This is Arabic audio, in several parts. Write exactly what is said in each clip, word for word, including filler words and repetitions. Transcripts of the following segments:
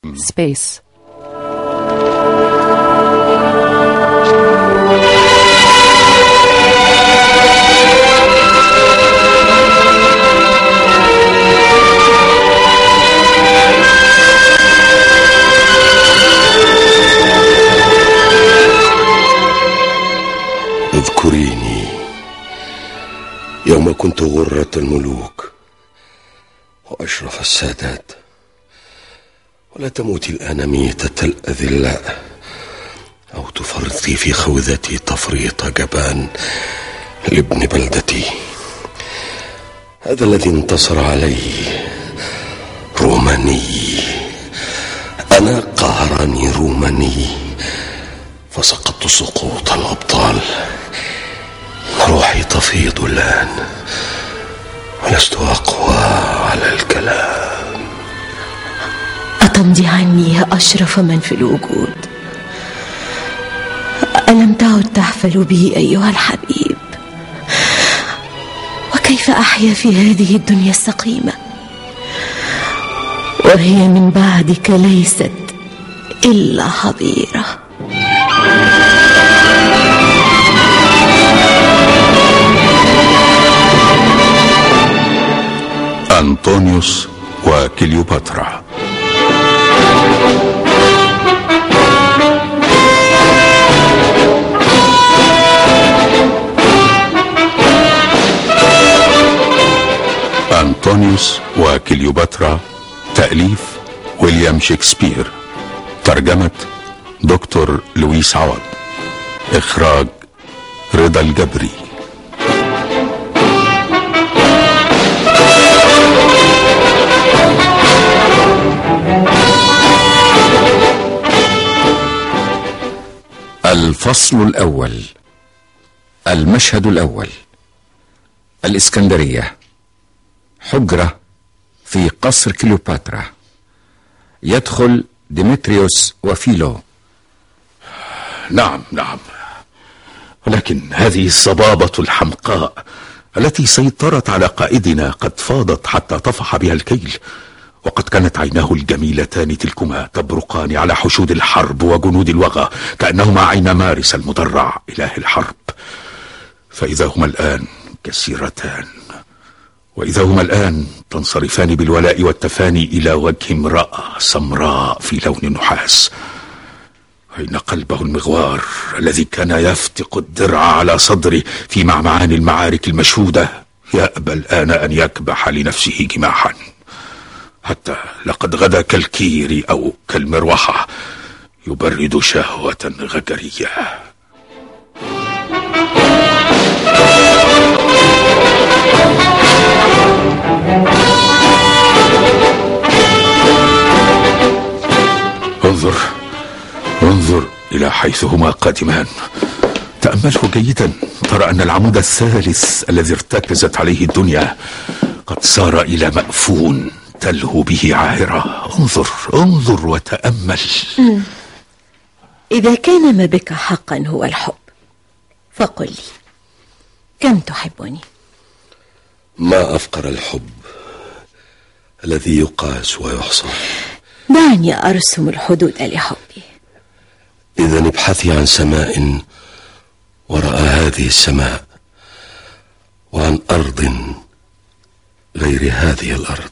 Space. اذكريني يوم كنت غرة الملوك وأشرف السادات، ولا تموتي الآن ميتة الأذلاء أو تفرطي في خوذتي تفريط جبان لابن بلدتي. هذا الذي انتصر عليه روماني، أنا قهرني روماني فسقطت سقوط الأبطال. روحي تفيض الآن ولست أقوى على الكلام. أتمضي عني يا أشرف من في الوجود؟ ألم تعد تحفل بي أيها الحبيب؟ وكيف أحيا في هذه الدنيا السقيمة وهي من بعدك ليست إلا حظيرة؟ أنطونيوس وكليوباترا. أنطونيوس وكليوباترا، تأليف ويليام شكسبير، ترجمة دكتور لويس عوض، إخراج رضا الجبري. الفصل الأول. المشهد الأول. الإسكندرية، حجرة في قصر كليوباترا. يدخل ديمتريوس وفيلو. نعم نعم، ولكن هذه الصبابة الحمقاء التي سيطرت على قائدنا قد فاضت حتى طفح بها الكيل، وقد كانت عيناه الجميلتان تلكما تبرقان على حشود الحرب وجنود الوغى كأنهما عين مارس المدرع إله الحرب. فإذا هما الآن كسيرتان، وإذا هما الآن تنصرفان بالولاء والتفاني إلى وجه امرأة سمراء في لون النحاس. أين قلبه المغوار الذي كان يفتق الدرع على صدره في معمعان المعارك المشهودة يأبى الآن أن يكبح لنفسه جماحا، حتى لقد غدا كالكير أو كالمروحة يبرد شهوة غجرية. انظر انظر إلى حيث هما قادمان. تأمله جيدا، ترى أن العمود الثالث الذي ارتكزت عليه الدنيا قد صار إلى مأفون تلهو به عاهرة. انظر انظر وتأمل. مم. إذا كان ما بك حقا هو الحب فقل لي، كم تحبني؟ ما أفقر الحب الذي يقاس ويحصى. دعني أرسم الحدود لحبي. إذن ابحثي عن سماء وراء هذه السماء، وعن أرض غير هذه الأرض.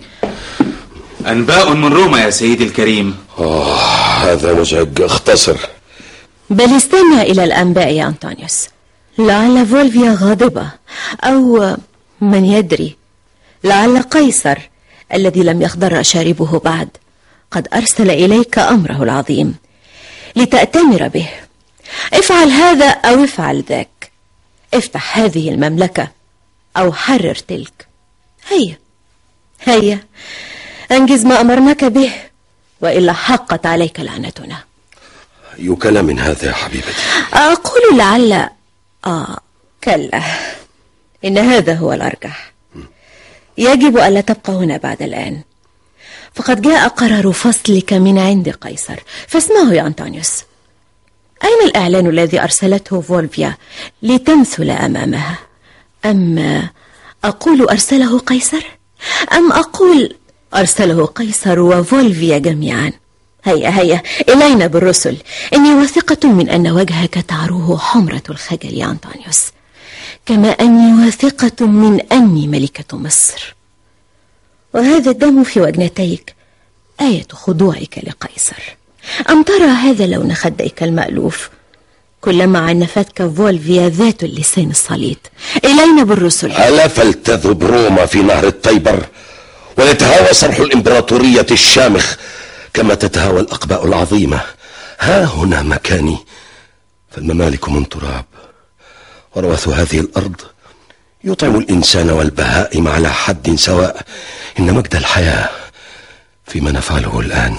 أنباء من روما يا سيدي الكريم. آه هذا مزعج، اختصر. بل استمع إلى الأنباء يا أنطونيوس، لعل فولفيا غاضبة، أو من يدري، لعل قيصر الذي لم يخضر شاربه بعد قد أرسل إليك أمره العظيم لتأتمر به. افعل هذا أو افعل ذاك، افتح هذه المملكة أو حرر تلك. هيا هيا أنجز ما أمرناك به، وإلا حقت عليك لعنتنا. أي كلام هذا يا حبيبتي؟ أقول لعل آه كلا، إن هذا هو الأرجح. يجب ألا تبقى هنا بعد الآن، فقد جاء قرار فصلك من عند قيصر، فاسمعه يا أنطونيوس. أين الإعلان الذي أرسلته فولفيا لتمثل أمامها؟ أم أقول أرسله قيصر؟ أم أقول أرسله قيصر وفولفيا جميعا. هيا هيا إلينا بالرسل، إني واثقة من أن وجهك تعروه حمرة الخجل يا أنطونيوس، كما أني واثقة من أني ملكة مصر، وهذا الدم في وجنتيك آية خضوعك لقيصر. أم ترى هذا لون خديك المألوف؟ كلما عنفتك فولفيا ذات اللسان الصليط. إلينا بالرسل. ألا فلتذهب روما في نهر التيبر ولتهاوى صرح الإمبراطورية الشامخ كما تتهاوى الأقباء العظيمة. ها هنا مكاني، فالممالك من تراب، وروث هذه الأرض يطعم الإنسان والبهائم على حد سواء. إن مجد الحياة فيما نفعله الآن،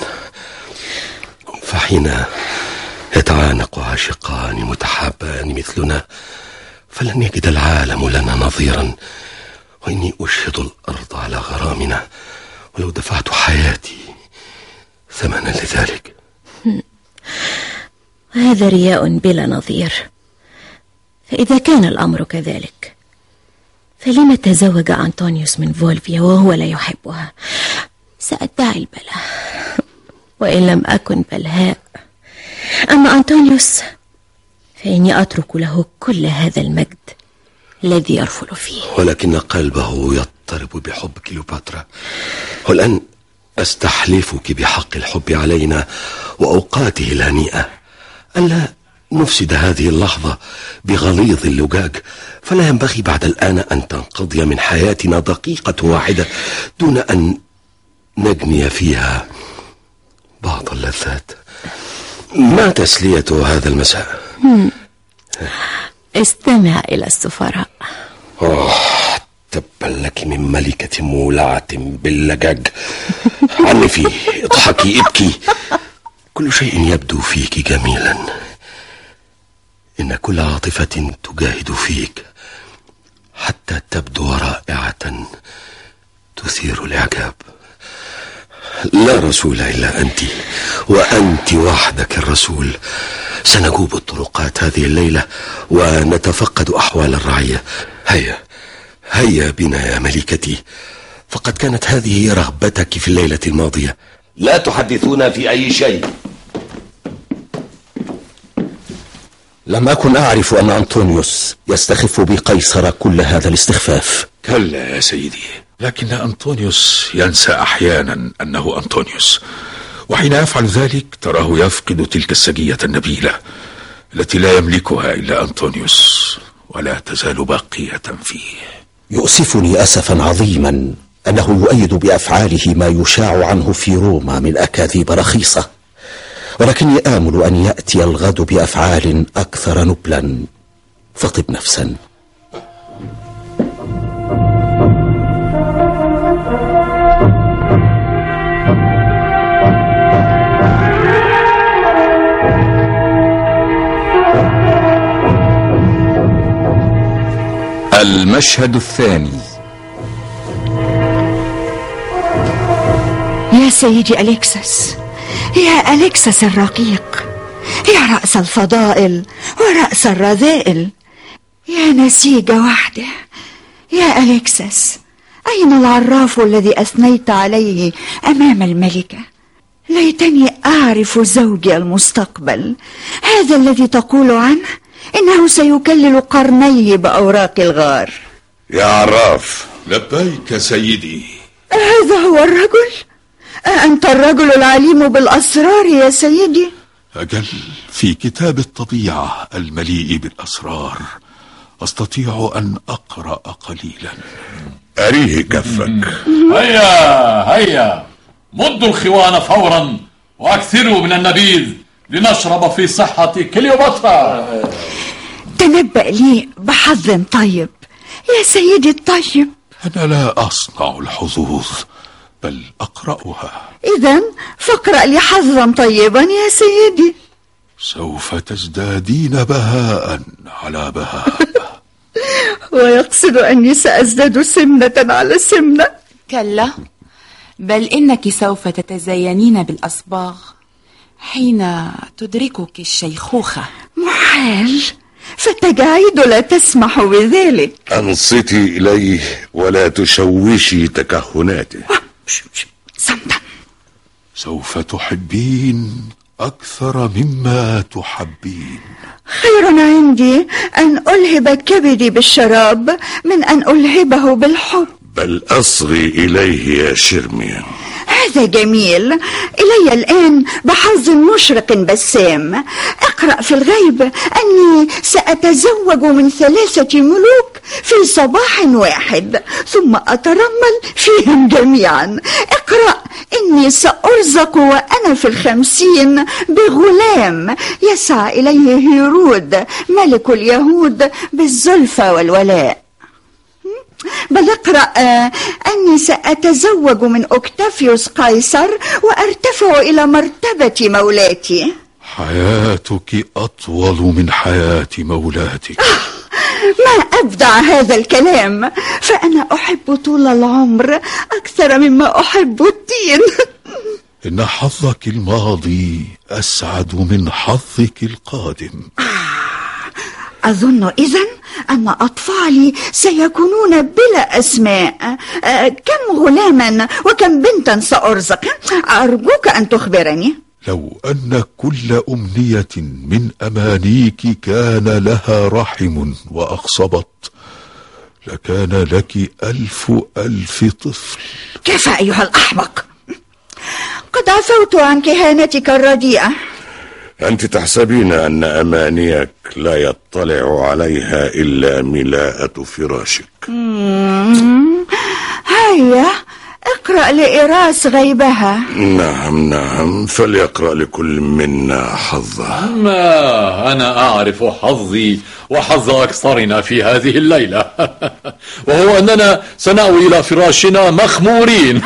فحين يتعانق عاشقان متحابان مثلنا فلن يجد العالم لنا نظيرا. وإني أشهد الأرض على غرامنا ولو دفعت حياتي ثمنا لذلك. هذا رياء بلا نظير. فإذا كان الأمر كذلك فلما تزوج أنطونيوس من فولفيا وهو لا يحبها؟ سأدعي البلاء وإن لم أكن بلهاء. أما أنطونيوس فإني أترك له كل هذا المجد الذي يرفل فيه، ولكن قلبه يضطرب بحب كليوباترا. والآن أستحلفك بحق الحب علينا وأوقاته الهنيئة ألا نفسد هذه اللحظة بغليظ اللجاج، فلا ينبغي بعد الآن أن تنقضي من حياتنا دقيقة واحدة دون أن نجني فيها بعض اللذات. ما تسلية هذا المساء؟ استمع إلى السفراء. أوه، تبا لك من ملكة مولعة باللجاج. عنفي، اضحكي، ابكي، كل شيء يبدو فيك جميلا. إن كل عاطفة تجاهد فيك حتى تبدو رائعة تثير الإعجاب. لا رسول إلا أنت، وأنت وحدك الرسول. سنجوب الطرقات هذه الليلة ونتفقد أحوال الرعية. هيا هيا بنا يا ملكتي، فقد كانت هذه رغبتك في الليلة الماضية. لا تحدثونا في أي شيء. لم أكن أعرف أن أنطونيوس يستخف بقيصر كل هذا الاستخفاف. كلا يا سيدي، لكن أنطونيوس ينسى أحيانا أنه أنطونيوس، وحين يفعل ذلك تراه يفقد تلك السجية النبيلة التي لا يملكها إلا أنطونيوس ولا تزال باقية فيه. يؤسفني أسفا عظيما أنه يؤيد بأفعاله ما يشاع عنه في روما من أكاذيب رخيصة، ولكني آمل أن يأتي الغد بأفعال أكثر نبلا. فطب نفسا. المشهد الثاني. يا سيدي أليكسس، يا أليكسس الرقيق، يا رأس الفضائل ورأس الرذائل، يا نسيج وحده، يا أليكسس، أين العراف الذي أثنيت عليه أمام الملكة؟ ليتني أعرف زوجي المستقبل، هذا الذي تقول عنه إنه سيكلل قرنيه بأوراق الغار. يا عراف. لبيك سيدي. هذا هو الرجل؟ أنت الرجل العليم بالأسرار يا سيدي؟ أجل، في كتاب الطبيعة المليء بالأسرار أستطيع أن أقرأ قليلا. أريه كفك. هيا هيا، مدوا الخوان فورا وأكثروا من النبيذ لنشرب في صحة كليوباترا. تنبأ لي بحظ طيب يا سيدي الطيب. أنا لا أصنع الحظوظ بل أقرأها. إذن فاقرأ لي حظا طيبا يا سيدي. سوف تزدادين بهاء على بهاء. ويقصد أني سأزداد سمنة على سمنة. كلا، بل إنك سوف تتزينين بالأصباغ حين تدركك الشيخوخة. محال، فالتجاعيد لا تسمح بذلك. أنصتي إليه ولا تشوشي تكهناته. صمتا. سوف تحبين أكثر مما تحبين. خير عندي أن ألهب كبدي بالشراب من أن ألهبه بالحب. بل أصغي إليه يا شرمي. هذا جميل. إلي الآن بحظ مشرق بسام. اقرأ في الغيب أني سأتزوج من ثلاثة ملوك في صباح واحد ثم أترمل فيهم جميعا. اقرأ إني سأرزق وأنا في الخمسين بغلام يسعى إليه هيرود ملك اليهود بالزلفى والولاء. بل اقرأ أني سأتزوج من أوكتافيوس قيصر وأرتفع إلى مرتبة مولاتي. حياتك أطول من حياة مولاتك. ما أبدع هذا الكلام، فأنا أحب طول العمر أكثر مما أحب الدين. إن حظك الماضي أسعد من حظك القادم. أظن إذن أن أطفالي سيكونون بلا أسماء. أه كم غلاما وكم بنتا سأرزق؟ أرجوك أن تخبرني. لو أن كل أمنية من أمانيك كان لها رحم وأخصبت لكان لك ألف ألف طفل. كيف أيها الأحمق؟ قد عفوت عن كهانتك الرديئة. أنت تحسبين أن أمانيك لا يطلع عليها إلا ملاءة فراشك. هيا اقرأ لإراس غيبها. نعم نعم، فليقرأ لكل منا حظه. ما أنا أعرف حظي وحظ أكثرنا في هذه الليلة، وهو أننا سنأوي إلى فراشنا مخمورين.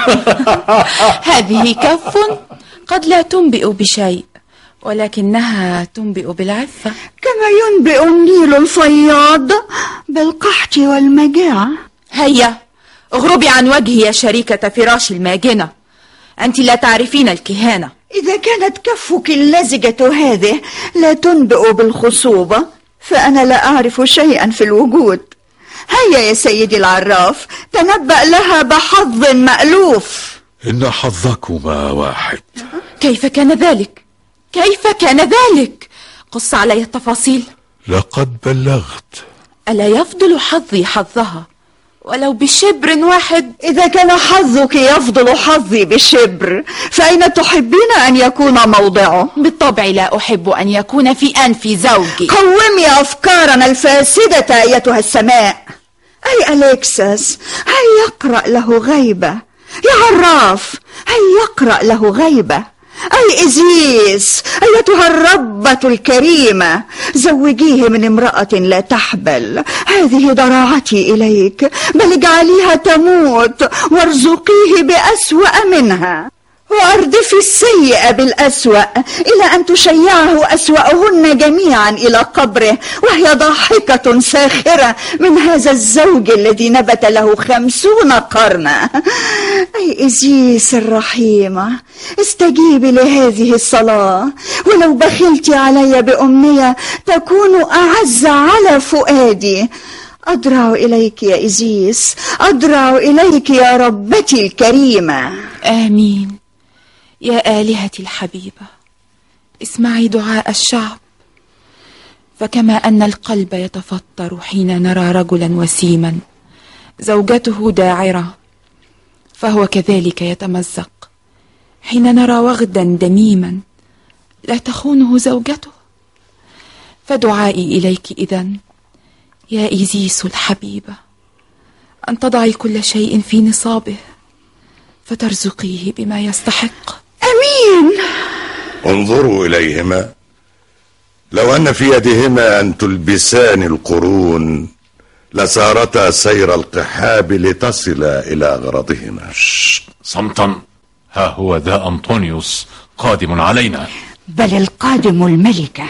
هذه كف قد لا تنبئ بشيء، ولكنها تنبئ بالعفة، كما ينبئ النيل الفياض بالقحط والمجاعة. هيا اغربي عن وجهي يا شريكة فراش الماجنة، أنت لا تعرفين الكهانة. إذا كانت كفك اللزجة هذه لا تنبئ بالخصوبة فأنا لا أعرف شيئا في الوجود. هيا يا سيدي العراف، تنبأ لها بحظ مألوف. إن حظكما واحد. كيف كان ذلك؟ كيف كان ذلك؟ قص علي التفاصيل. لقد بلغت. ألا يفضل حظي حظها ولو بشبر واحد؟ إذا كان حظك يفضل حظي بشبر فأين تحبين أن يكون موضعه؟ بالطبع لا أحب أن يكون في أنف زوجي. قومي أفكارنا الفاسدة أيتها السماء. أي أليكساس، هيا يقرأ له غيبة. يا عراف، هيا يقرأ له غيبة. أي إزيس أيتها الربة الكريمة، زوجيه من امرأة لا تحبل. هذه ضراعتي إليك، بل اجعليها تموت وارزقيه بأسوأ منها، وأردفي السيئة بالأسوأ إلى أن تشيعه أسوأهن جميعا إلى قبره وهي ضاحكة ساخرة من هذا الزوج الذي نبت له خمسون قرنا. أي إزيس الرحيمة، استجيبي لهذه الصلاة، ولو بخلت علي بأمنية تكون أعز على فؤادي. أضرع إليك يا إزيس، أضرع إليك يا ربتي الكريمة. آمين. يا آلهتي الحبيبة، اسمعي دعاء الشعب، فكما أن القلب يتفطر حين نرى رجلا وسيما زوجته داعرة، فهو كذلك يتمزق حين نرى وغدا دميما لا تخونه زوجته. فدعائي إليك إذن يا إيزيس الحبيبة أن تضعي كل شيء في نصابه فترزقيه بما يستحق. أمين. انظروا إليهما، لو أن في يدهما أن تلبسان القرون لسارتا سير القحاب لتصلا إلى غرضهما. صمتا، ها هو ذا أنطونيوس قادم علينا. بل القادم الملكة.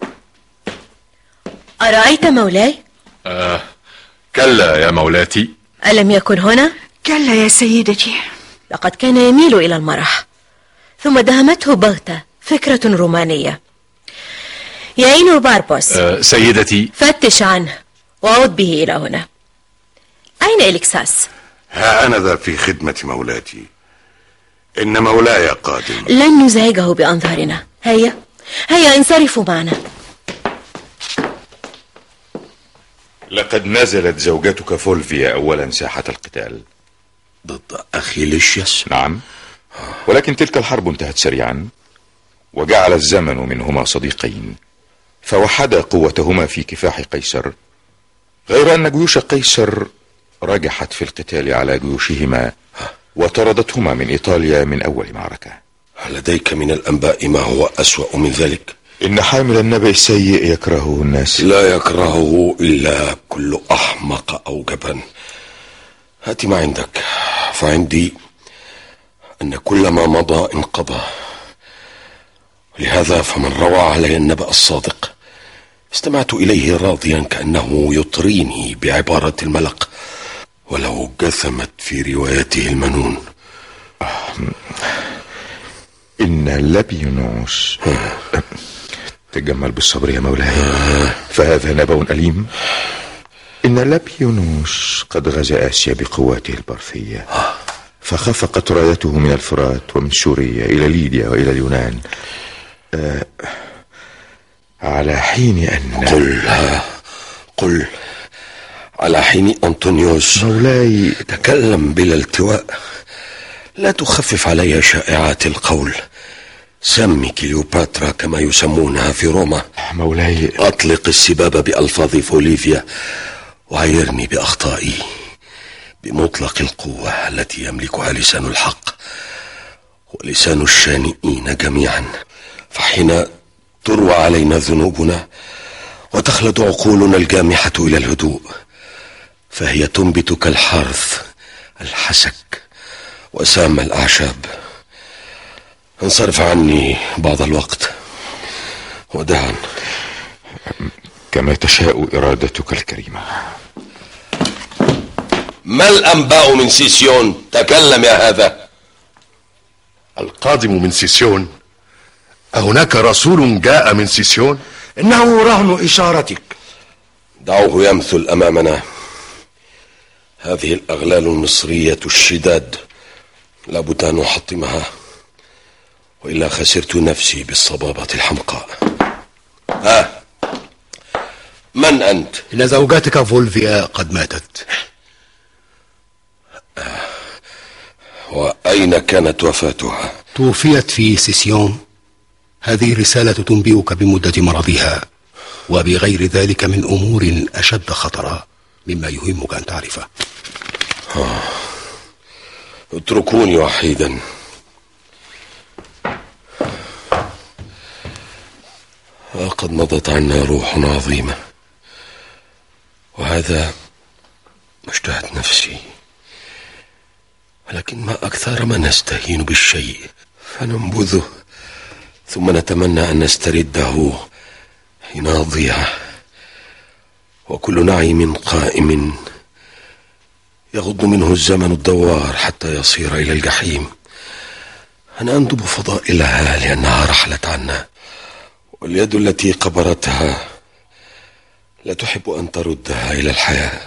أرأيت مولاي؟ آه كلا يا مولاتي. ألم يكن هنا؟ كلا يا سيدتي. لقد كان يميل إلى المرح، ثم دهمته بغتة فكرة رومانية. يا إينو باربوس. أه سيدتي. فتش عنه وعود به إلى هنا. أين إليكساس؟ ها أنا ذا في خدمة مولاتي. إن مولاي قادم. لن نزعجه بأنظارنا. هيا هيا انصرفوا معنا. لقد نزلت زوجتك فولفيا أولا ساحة القتال ضد أخي ليشياس. نعم، ولكن تلك الحرب انتهت سريعا، وجعل الزمن منهما صديقين، فوحدا قوتهما في كفاح قيصر، غير أن جيوش قيصر رجحت في القتال على جيوشهما وطردتهما من إيطاليا من أول معركة. هل لديك من الأنباء ما هو أسوأ من ذلك؟ إن حامل النبأ السيء يكرهه الناس. لا يكرهه إلا كل أحمق أو جبان. هات ما عندك، فعندي أن كل ما مضى انقضى، لهذا فمن روى علي النبأ الصادق استمعت إليه راضيا كأنه يطريني بعبارة الملق، ولو جثمت في روايته المنون. إن لابيونوس تجمل بالصبر يا مولاي، فهذا نبأ أليم. إن لابيونوس قد غزا آسيا بقواته البرثية، فخفقت رايته من الفرات ومن سوريا إلى ليديا وإلى اليونان، أه على حين أن قل قل على حين أنطونيوس. مولاي تكلم بلا التواء، لا تخفف علي شائعات القول. سمي كليوباترا كما يسمونها في روما. مولاي أطلق السباب بألفاظ فوليفيا وعيرني بأخطائي بمطلق القوة التي يملكها لسان الحق ولسان الشانئين جميعا. فحين تروى علينا ذنوبنا وتخلد عقولنا الجامحة إلى الهدوء، فهي تنبت كالحرث الحسك وسام الأعشاب. انصرف عني بعض الوقت وداعا. كما تشاء إرادتك الكريمة. ما الأنباء من سيسيون؟ تكلم يا هذا. القادم من سيسيون؟ أهناك رسول جاء من سيسيون؟ إنه رهن إشارتك. دعوه يمثل أمامنا. هذه الأغلال المصرية الشداد لابد أن أحطمها، وإلا خسرت نفسي بالصبابة الحمقاء. ها، من أنت؟ إن زوجتك فولفيا قد ماتت. وأين كانت وفاتها؟ توفيت في سيسيون. هذه رسالة تنبئك بمدة مرضها وبغير ذلك من أمور أشد خطرا مما يهمك أن تعرفه. آه. اتركوني وحيدا. لقد مضت عنا روح عظيمة، وهذا ما اشتهت نفسي، ولكن ما أكثر ما نستهين بالشيء فننبذه ثم نتمنى أن نسترده حين أضيع، وكل نعيم قائم يغض منه الزمن الدوار حتى يصير إلى الجحيم. أنا أندب فضائلها لأنها رحلت عنا، واليد التي قبرتها لا تحب أن تردها إلى الحياة.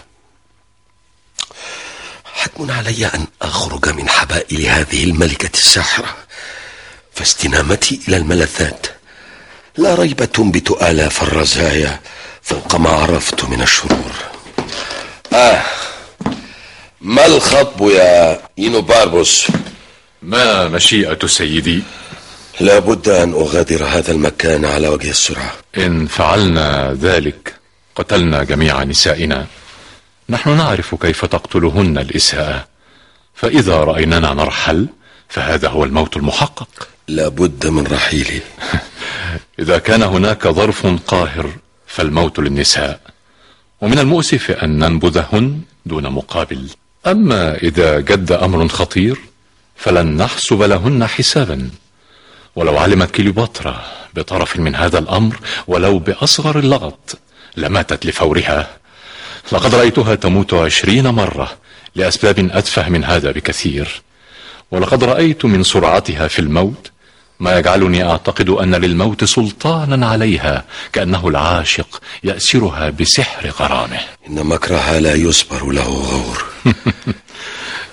حتم علي أن أخرج من حبائل هذه الملكة الساحرة، فاستنامتي إلى الملذات لا ريب تنبت آلاف الرزايا فوق ما عرفت من الشرور. آه ما الخطب يا إينوباربوس؟ ما مشيئة سيدي؟ لا بد أن أغادر هذا المكان على وجه السرعة. إن فعلنا ذلك قتلنا جميع نسائنا. نحن نعرف كيف تقتلهن الإساءة، فإذا رأيننا نرحل فهذا هو الموت المحقق. لا بد من رحيلي. إذا كان هناك ظرف قاهر فالموت للنساء، ومن المؤسف أن ننبذهن دون مقابل. أما إذا جد أمر خطير فلن نحسب لهن حسابا، ولو علمت كليوباترا بطرف من هذا الأمر ولو بأصغر اللغط لماتت لفورها. لقد رأيتها تموت عشرين مرة لأسباب أتفه من هذا بكثير، ولقد رأيت من سرعتها في الموت ما يجعلني أعتقد أن للموت سلطانا عليها، كأنه العاشق يأسرها بسحر غرامه. إن مكرها لا يصبر له غور.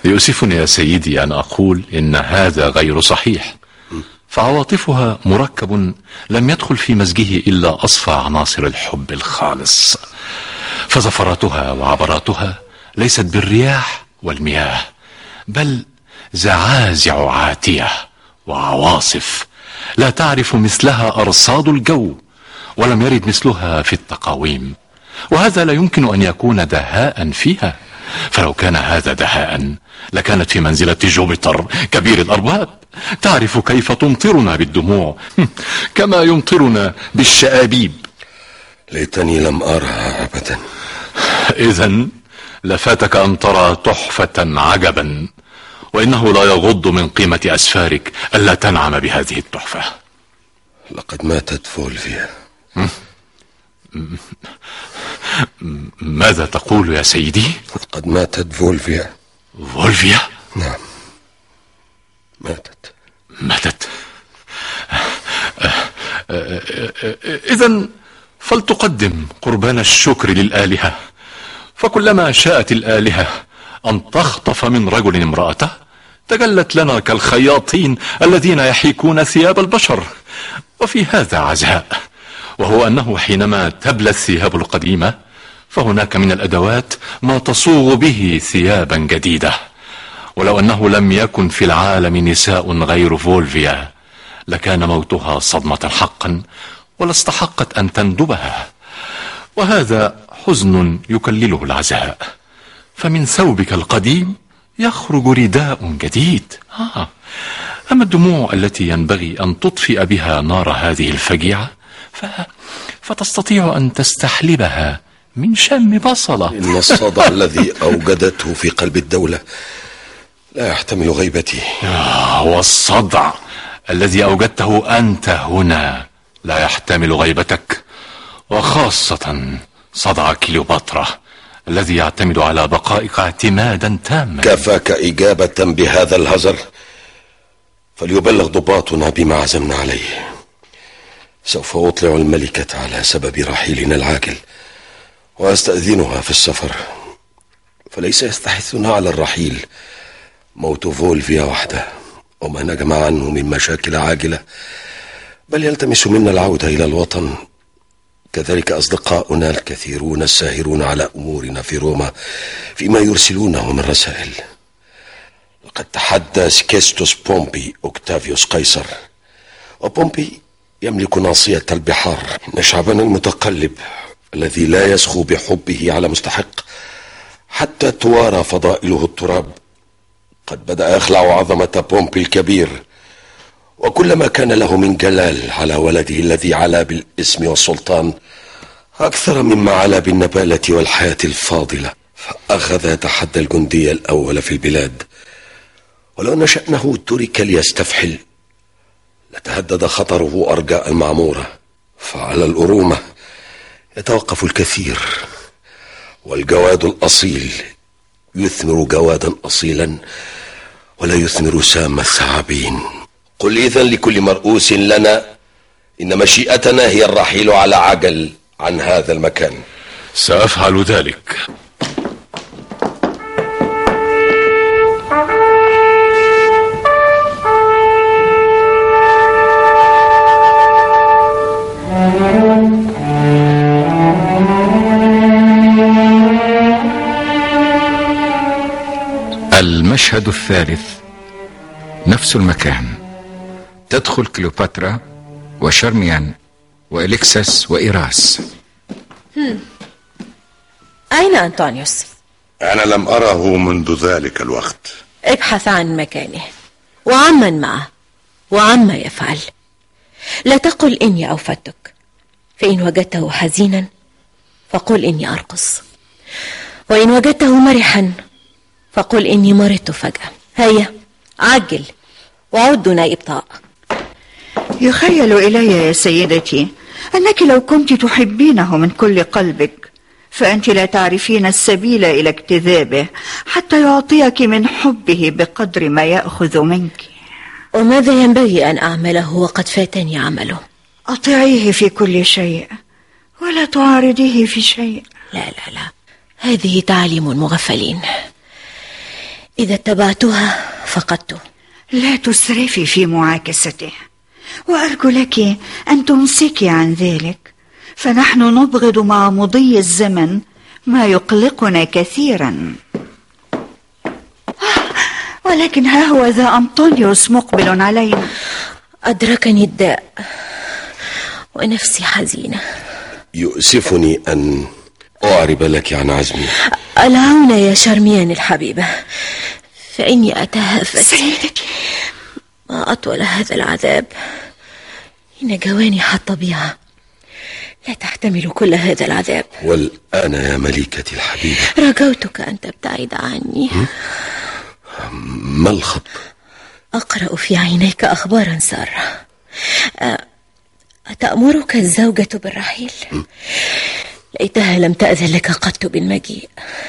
يؤسفني يا سيدي أن أقول إن هذا غير صحيح، فعواطفها مركب لم يدخل في مزجه إلا أصفى عناصر الحب الخالص، فزفراتها وعبراتها ليست بالرياح والمياه، بل زعازع عاتية وعواصف لا تعرف مثلها أرصاد الجو، ولم يرد مثلها في التقاويم، وهذا لا يمكن أن يكون دهاء فيها، فلو كان هذا دهاء لكانت في منزلة جوبيتر كبير الأرباب، تعرف كيف تمطرنا بالدموع كما يمطرنا بالشآبيب. ليتني لم أرها أبدا. إذن لفاتك أن ترى تحفة عجبا، وإنه لا يغض من قيمة أسفارك ألا تنعم بهذه التحفة. لقد ماتت فولفيا. ماذا تقول يا سيدي؟ قد ماتت فولفيا. فولفيا؟ نعم، ماتت ماتت. إذن فلتقدم قربان الشكر للآلهة، فكلما شاءت الآلهة أن تخطف من رجل امرأته تجلت لنا كالخياطين الذين يحيكون ثياب البشر. وفي هذا عزاء، وهو أنه حينما تبلى الثياب القديمة فهناك من الأدوات ما تصوغ به ثيابا جديدة. ولو أنه لم يكن في العالم نساء غير فولفيا لكان موتها صدمة حقا، ولا استحقت أن تندبها. وهذا حزن يكلله العزاء، فمن ثوبك القديم يخرج رداء جديد. آه. أما الدموع التي ينبغي أن تطفئ بها نار هذه الفجيعة ف... فتستطيع أن تستحلبها من شم بصلة. إن الصدى الذي أوجدته في قلب الدولة لا يحتمل غيبتي. آه، والصدع الذي أوجدته أنت هنا لا يحتمل غيبتك، وخاصة صدع كليوباترا الذي يعتمد على بقائك اعتمادا تاما. كفاك إجابة بهذا الهزر، فليبلغ ضباطنا بما عزمنا عليه. سوف أطلع الملكة على سبب رحيلنا العاجل، وأستأذنها في السفر، فليس يستحثنا على الرحيل موت فولفيا وحده وما نجمع عنه من مشاكل عاجلة، بل يلتمس منا العودة إلى الوطن. كذلك أصدقاؤنا الكثيرون الساهرون على أمورنا في روما فيما يرسلونه من رسائل. لقد تحدى سكيستوس بومبي أوكتافيوس قيصر، وبومبي يملك ناصية البحار. إن شعبنا المتقلب الذي لا يسخو بحبه على مستحق حتى توارى فضائله التراب قد بدأ يخلع عظمة بومبي الكبير، وكلما كان له من جلال على ولده الذي علا بالاسم والسلطان أكثر مما علا بالنبالة والحياة الفاضلة، فأخذ يتحدى الجندي الأول في البلاد. ولو أن شأنه ترك ليستفحل لتهدد خطره أرجاء المعمورة، فعلى الأرومة يتوقف الكثير، والجواد الأصيل يثمر جوادا أصيلا ولا يثمر سام الثعابين. قل إذن لكل مرؤوس لنا إن مشيئتنا هي الرحيل على عجل عن هذا المكان. سأفعل ذلك. المشهد الثالث، نفس المكان. تدخل كليوباترا وشرميان وإليكسس وإيراس. هم. أين أنطونيوس؟ أنا لم أره منذ ذلك الوقت. ابحث عن مكانه وعمن معه وعما يفعل. لا تقل إني أوفدتك، فإن وجدته حزينا فقل إني أرقص، وإن وجدته مرحا فقل إني مرضت فجأة. هيا عجل وعد دون إبطاء. يخيل إلي يا سيدتي أنك لو كنت تحبينه من كل قلبك فأنت لا تعرفين السبيل إلى اجتذابه حتى يعطيك من حبه بقدر ما يأخذ منك. وماذا ينبغي أن أعمله وقد فاتني عمله؟ أطيعيه في كل شيء ولا تعارضيه في شيء. لا لا لا، هذه تعليم المغفلين. إذا اتبعتها فقدته. لا تسرفي في معاكسته، وأرجو لك أن تمسكي عن ذلك، فنحن نبغض مع مضي الزمن ما يقلقنا كثيرا. ولكن ها هو ذا أنطونيوس مقبل علينا. أدركني الداء ونفسي حزينة. يؤسفني أن أعرب لك عن عزمي. العون يا شرميان الحبيبة، فإني أتهافت. سيدتي، ما أطول هذا العذاب. إن جوانح الطبيعة لا تحتمل كل هذا العذاب. والآن يا مليكتي الحبيبة، رجوتك أن تبتعد عني. ما الخط؟ أقرأ في عينيك أخبارا سارة. أتأمرك الزوجة بالرحيل؟ ليتها لم تأذن لك قط بالمجيء.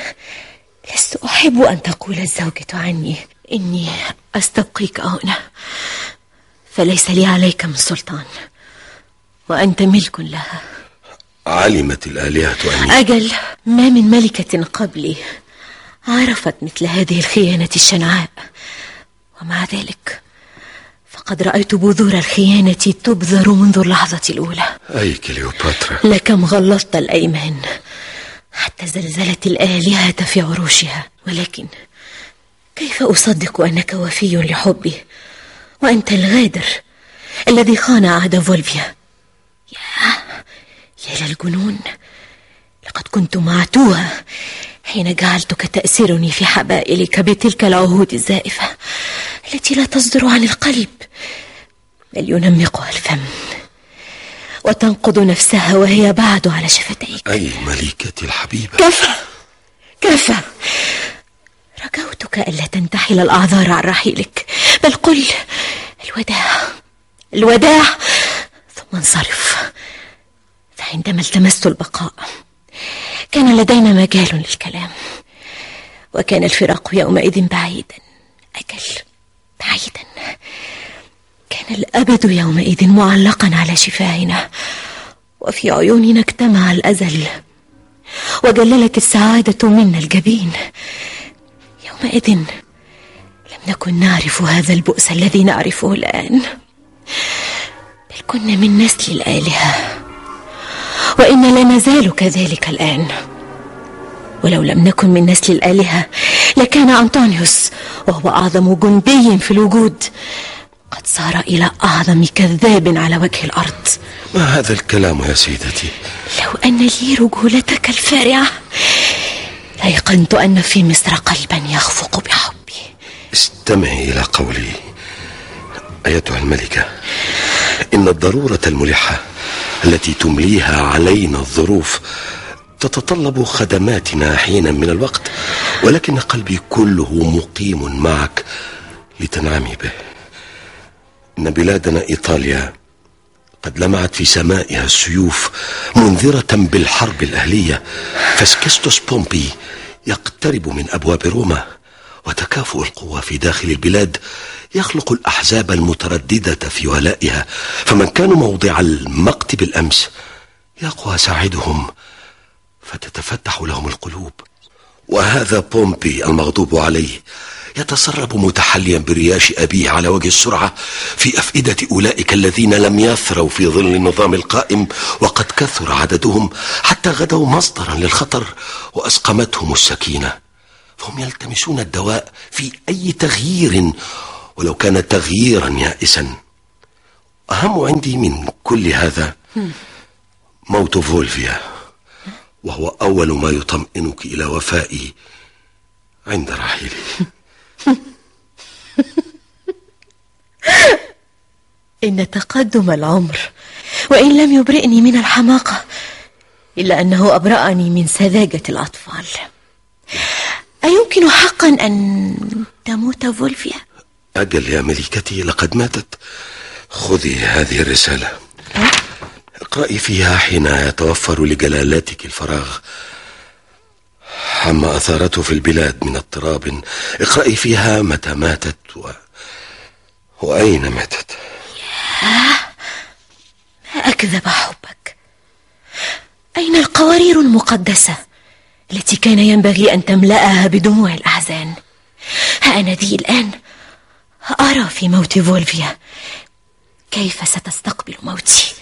لست أحب أن تقول الزوجة عني إني أستبقيك هنا، فليس لي عليك من سلطان، وأنت ملك لها. علمت الآلهة أني أجل، ما من ملكة قبلي عرفت مثل هذه الخيانة الشنعاء، ومع ذلك فقد رأيت بذور الخيانة تبذر منذ اللحظة الأولى. أي كليوباترا، لكم غلطت الأيمان حتى زلزلت الآلهة في عروشها. ولكن كيف أصدق أنك وفي لحبي وأنت الغادر الذي خان عهد فولفيا؟ يا يا للجنون، لقد كنت معتوها حين جعلتك تأسرني في حبائلك بتلك العهود الزائفة التي لا تصدر عن القلب بل ينمقها الفم وتنقض نفسها وهي بعد على شفتيك. أي مليكتي الحبيبة، كفى كفى. رجوتك ألا تنتحل الأعذار عن رحيلك، بل قل الوداع الوداع ثم انصرف. فعندما التمست البقاء كان لدينا مجال للكلام، وكان الفراق يومئذ بعيدا، أجل بعيدا. كان الأبد يومئذ معلقا على شفاهنا، وفي عيوننا اجتمع الأزل، وجللت السعادة منا الجبين. يومئذ لم نكن نعرف هذا البؤس الذي نعرفه الآن، بل كنا من نسل الآلهة، وإن لا نزال كذلك الآن. ولو لم نكن من نسل الآلهة لكان أنطونيوس، وهو أعظم جندي في الوجود، قد صار إلى أعظم كذاب على وجه الأرض. ما هذا الكلام يا سيدتي؟ لو أن لي رجولتك الفارعة لأيقنت أن في مصر قلبا يخفق بحبي. استمعي إلى قولي أيتها الملكة، إن الضرورة الملحة التي تمليها علينا الظروف تتطلب خدماتنا حينا من الوقت، ولكن قلبي كله مقيم معك لتنعمي به. إن بلادنا إيطاليا قد لمعت في سمائها السيوف منذرة بالحرب الأهلية، فسكستوس بومبي يقترب من أبواب روما، وتكافؤ القوى في داخل البلاد يخلق الأحزاب المترددة في ولائها، فمن كانوا موضع المقت بالأمس يقوى ساعدهم فتتفتح لهم القلوب. وهذا بومبي المغضوب عليه يتسرب متحليا برياش أبيه على وجه السرعة في أفئدة أولئك الذين لم يثروا في ظل النظام القائم، وقد كثر عددهم حتى غدوا مصدرا للخطر وأسقمتهم السكينة، فهم يلتمسون الدواء في أي تغيير ولو كان تغييرا يائسا. أهم عندي من كل هذا موت فولفيا، وهو أول ما يطمئنك إلى وفائي عند رحيلي. إن تقدم العمر وإن لم يبرئني من الحماقة إلا أنه أبرأني من سذاجة الأطفال. أيمكن حقا أن تموت فولفيا؟ أجل يا ملكتي، لقد ماتت. خذي هذه الرسالة، اقرأي فيها حين يتوفر لجلالتك الفراغ عما أثارته في البلاد من اضطراب. اقرأي فيها متى ماتت و... وأين ماتت. ما أكذب حبك. أين القوارير المقدسة التي كان ينبغي أن تملأها بدموع الأحزان؟ ها أنا ذي الآن أرى في موت فولفيا كيف ستستقبل موتي.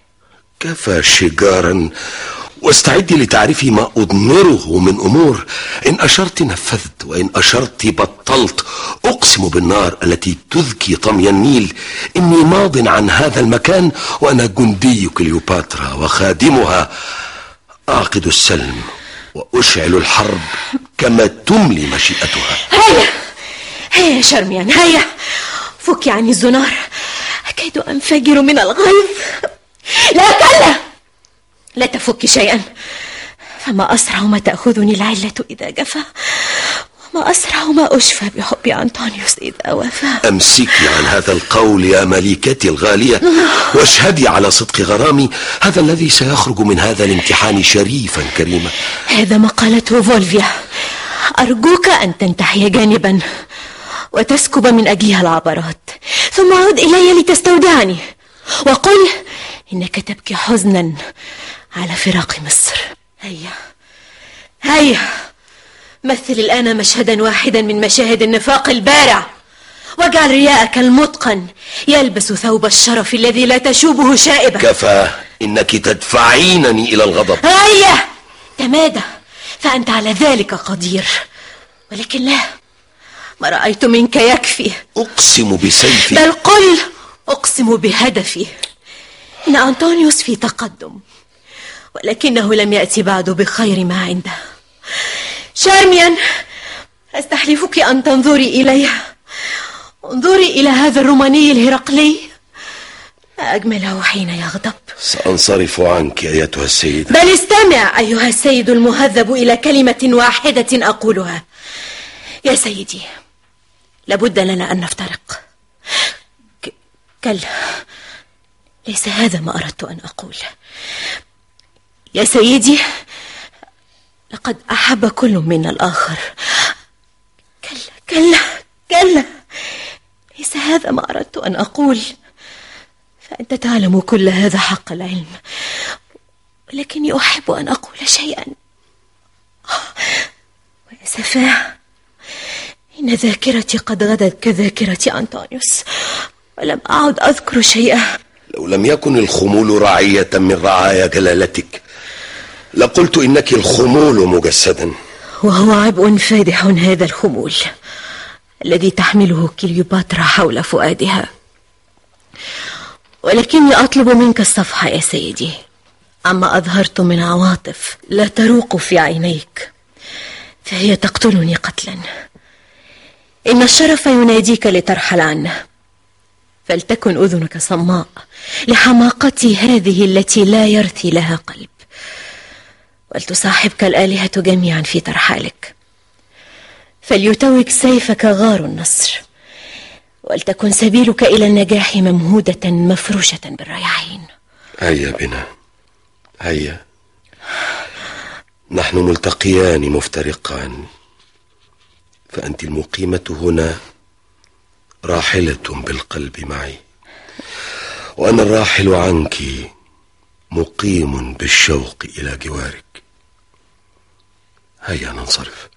كفى شجارا، واستعدي لتعرفي ما أضمره من أمور. إن أشرت نفذت، وإن أشرت بطلت. أقسم بالنار التي تذكي طمي النيل إني ماض عن هذا المكان، وأنا جندي كليوباترا وخادمها. أعقد السلم وأشعل الحرب كما تملي مشيئتها. هيا هيا شرميان، هيا فكي عني الزنار، أكيد أنفجر من الغيظ. لا كلا، لا تفكي شيئا، فما أسرع ما تأخذني العلة إذا جفا، وما أسرع ما أشفى بحب أنطونيوس إذا وفى. أمسكي عن هذا القول يا ملكتي الغالية، واشهدي على صدق غرامي. هذا الذي سيخرج من هذا الامتحان شريفا كريما. هذا ما قالته فولفيا. أرجوك أن تنتحي جانبا وتسكب من أجلها العبرات، ثم عود إلي لتستودعني، وقل إنك تبكي حزنا على فراق مصر. هيا هيا مثل الآن مشهدا واحدا من مشاهد النفاق البارع، واجعل رياءك المتقن يلبس ثوب الشرف الذي لا تشوبه شائبة. كفى، إنك تدفعينني إلى الغضب. هيا تمادى، فأنت على ذلك قدير، ولكن لا، ما رأيت منك يكفي. أقسم بسيفي، بل قل أقسم بهدفي. إن أنطونيوس في تقدم، ولكنه لم يأتي بعد بخير ما عنده. شارميان، أستحلفك أن تنظري إلي. انظري إلى هذا الروماني الهرقلي، ما أجمله حين يغضب. سأنصرف عنك أيتها السيدة. بل استمع أيها السيد المهذب إلى كلمة واحدة أقولها. يا سيدي، لابد لنا أن نفترق. ك... كلا، ليس هذا ما أردت أن أقول. يا سيدي، لقد أحب كل منا الآخر. كلا كلا كلا، ليس هذا ما أردت أن أقول. فأنت تعلم كل هذا حق العلم، ولكني أحب أن أقول شيئا. وأسفاه، إن ذاكرتي قد غدت كذاكرة أنطونيوس، ولم أعد أذكر شيئا. لو لم يكن الخمول رعية من رعايا جلالتك لقلت إنك الخمول مجسدا. وهو عبء فادح هذا الخمول الذي تحمله كليوباترا حول فؤادها. ولكني أطلب منك الصفح يا سيدي عما أظهرت من عواطف لا تروق في عينيك، فهي تقتلني قتلا. إن الشرف يناديك لترحل عنه، فلتكن أذنك صماء لحماقتي هذه التي لا يرثي لها قلب، ولتصاحبك الآلهة جميعا في ترحالك، فليتوج سيفك غار النصر، ولتكن سبيلك إلى النجاح ممهودة مفروشة بالرياحين. هيا بنا، هيا، نحن ملتقيان مفترقان، فأنت المقيمة هنا راحلة بالقلب معي، وأنا الراحل عنك مقيم بالشوق إلى جوارك. هيا ننصرف.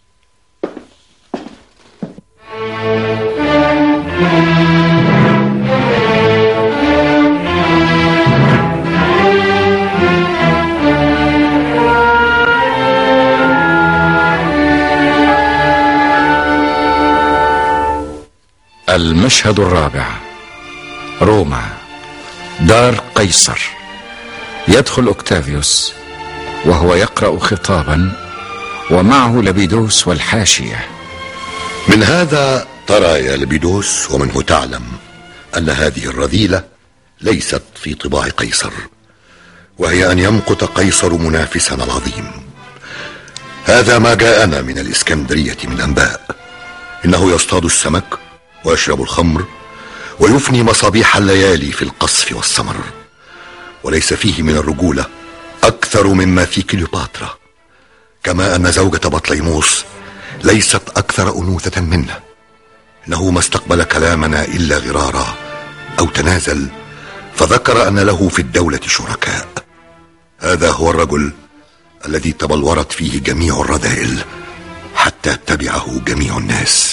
المشهد الرابع. روما، دار قيصر. يدخل أوكتافيوس وهو يقرأ خطابا، ومعه لبيدوس والحاشية. من هذا ترى يا لبيدوس ومنه تعلم أن هذه الرذيلة ليست في طباع قيصر، وهي أن يمقت قيصر منافسنا العظيم. هذا ما جاءنا من الإسكندرية من أنباء. إنه يصطاد السمك ويشرب الخمر ويفني مصابيح الليالي في القصف والسمر، وليس فيه من الرجولة أكثر مما في كليوباترا، كما أن زوجة بطليموس ليست أكثر أنوثة منه. إنه ما استقبل كلامنا إلا غرارا أو تنازل، فذكر أن له في الدولة شركاء. هذا هو الرجل الذي تبلورت فيه جميع الرذائل حتى تبعه جميع الناس.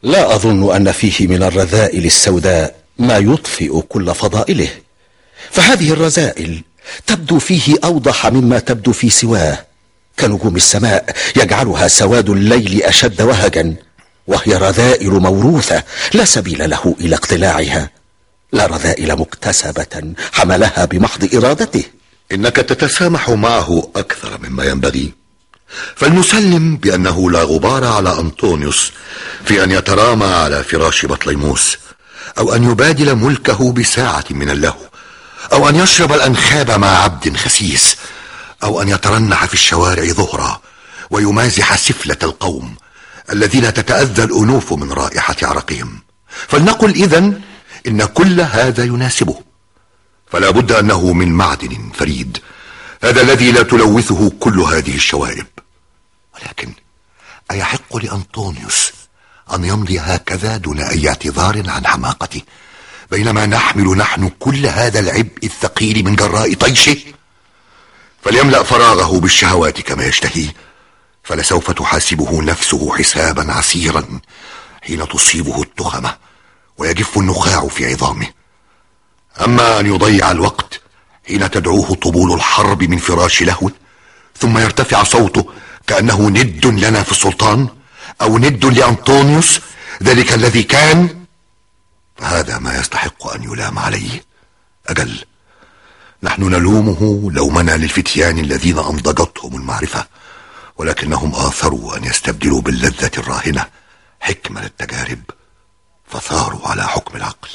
لا أظن أن فيه من الرذائل السوداء ما يطفئ كل فضائله، فهذه الرذائل تبدو فيه أوضح مما تبدو في سواه، كنجوم السماء يجعلها سواد الليل أشد وهجا، وهي رذائل موروثة لا سبيل له إلى اقتلاعها، لا رذائل مكتسبة حملها بمحض إرادته. إنك تتسامح معه أكثر مما ينبغي، فلنسلم بأنه لا غبار على أنطونيوس في أن يترامى على فراش بطليموس، أو أن يبادل ملكه بساعة من اللهو، أو أن يشرب الأنخاب مع عبد خسيس، أو أن يترنح في الشوارع ظهرا ويمازح سفلة القوم الذين تتأذى الأنوف من رائحة عرقهم. فلنقل إذن إن كل هذا يناسبه، فلا بد أنه من معدن فريد، هذا الذي لا تلوثه كل هذه الشوائب. ولكن أيحق لأنطونيوس أن يمضي هكذا دون أي اعتذار عن حماقته، بينما نحمل نحن كل هذا العبء الثقيل من جراء طيشه؟ فليملأ فراغه بالشهوات كما يشتهي، فلسوف تحاسبه نفسه حسابا عسيرا حين تصيبه التخمة ويجف النخاع في عظامه. أما أن يضيع الوقت حين تدعوه طبول الحرب من فراش لهو، ثم يرتفع صوته كأنه ند لنا في السلطان، أو ند لأنطونيوس ذلك الذي كان، فهذا ما يستحق أن يلام عليه. أجل، نحن نلومه لومنا للفتيان الذين أنضجتهم المعرفة، ولكنهم آثروا أن يستبدلوا باللذة الراهنة حكمة التجارب، فثاروا على حكم العقل.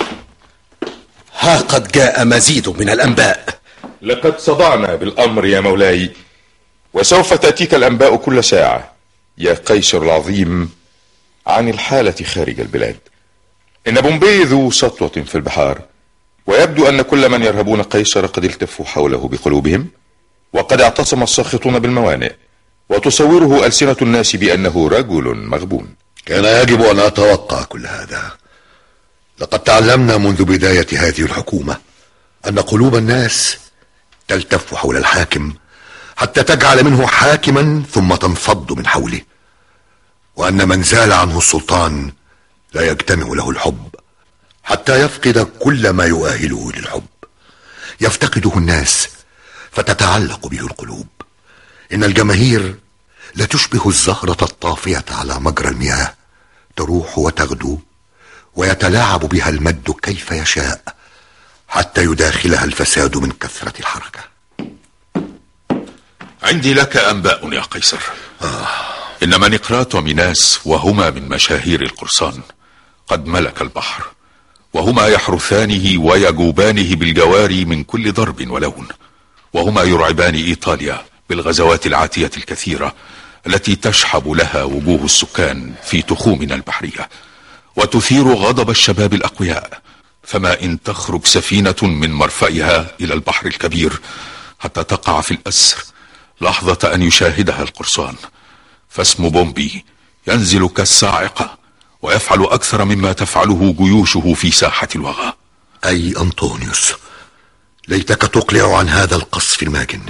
ها قد جاء مزيد من الأنباء. لقد صدعنا بالأمر يا مولاي، وسوف تأتيك الأنباء كل ساعة يا قيصر العظيم عن الحالة خارج البلاد. إن بومبي ذو سطوة في البحار، ويبدو أن كل من يرهبون قيصر قد التفوا حوله بقلوبهم، وقد اعتصم الساخطون بالموانئ، وتصوره ألسنة الناس بأنه رجل مغبون. كان يجب أن أتوقع كل هذا. لقد تعلمنا منذ بداية هذه الحكومة أن قلوب الناس تلتف حول الحاكم حتى تجعل منه حاكما ثم تنفض من حوله، وأن من زال عنه السلطان لا يجتمع له الحب حتى يفقد كل ما يؤهله للحب. يفتقده الناس فتتعلق به القلوب. إن الجماهير لا تشبه الزهرة الطافية على مجرى المياه، تروح وتغدو ويتلاعب بها المد كيف يشاء حتى يداخلها الفساد من كثرة الحركة. عندي لك أنباء يا قيصر. آه. إن منقرات وميناس، وهما من مشاهير القرصان، قد ملك البحر، وهما يحرثانه ويجوبانه بالجواري من كل ضرب ولون، وهما يرعبان إيطاليا بالغزوات العاتية الكثيرة التي تشحب لها وجوه السكان في تخومنا البحرية، وتثير غضب الشباب الأقوياء. فما إن تخرج سفينة من مرفأها إلى البحر الكبير حتى تقع في الأسر لحظة أن يشاهدها القرصان، فاسم بومبي ينزل كالصاعقة ويفعل أكثر مما تفعله جيوشه في ساحة الوغى. أي أنطونيوس، ليتك تقلع عن هذا القصف الماجن.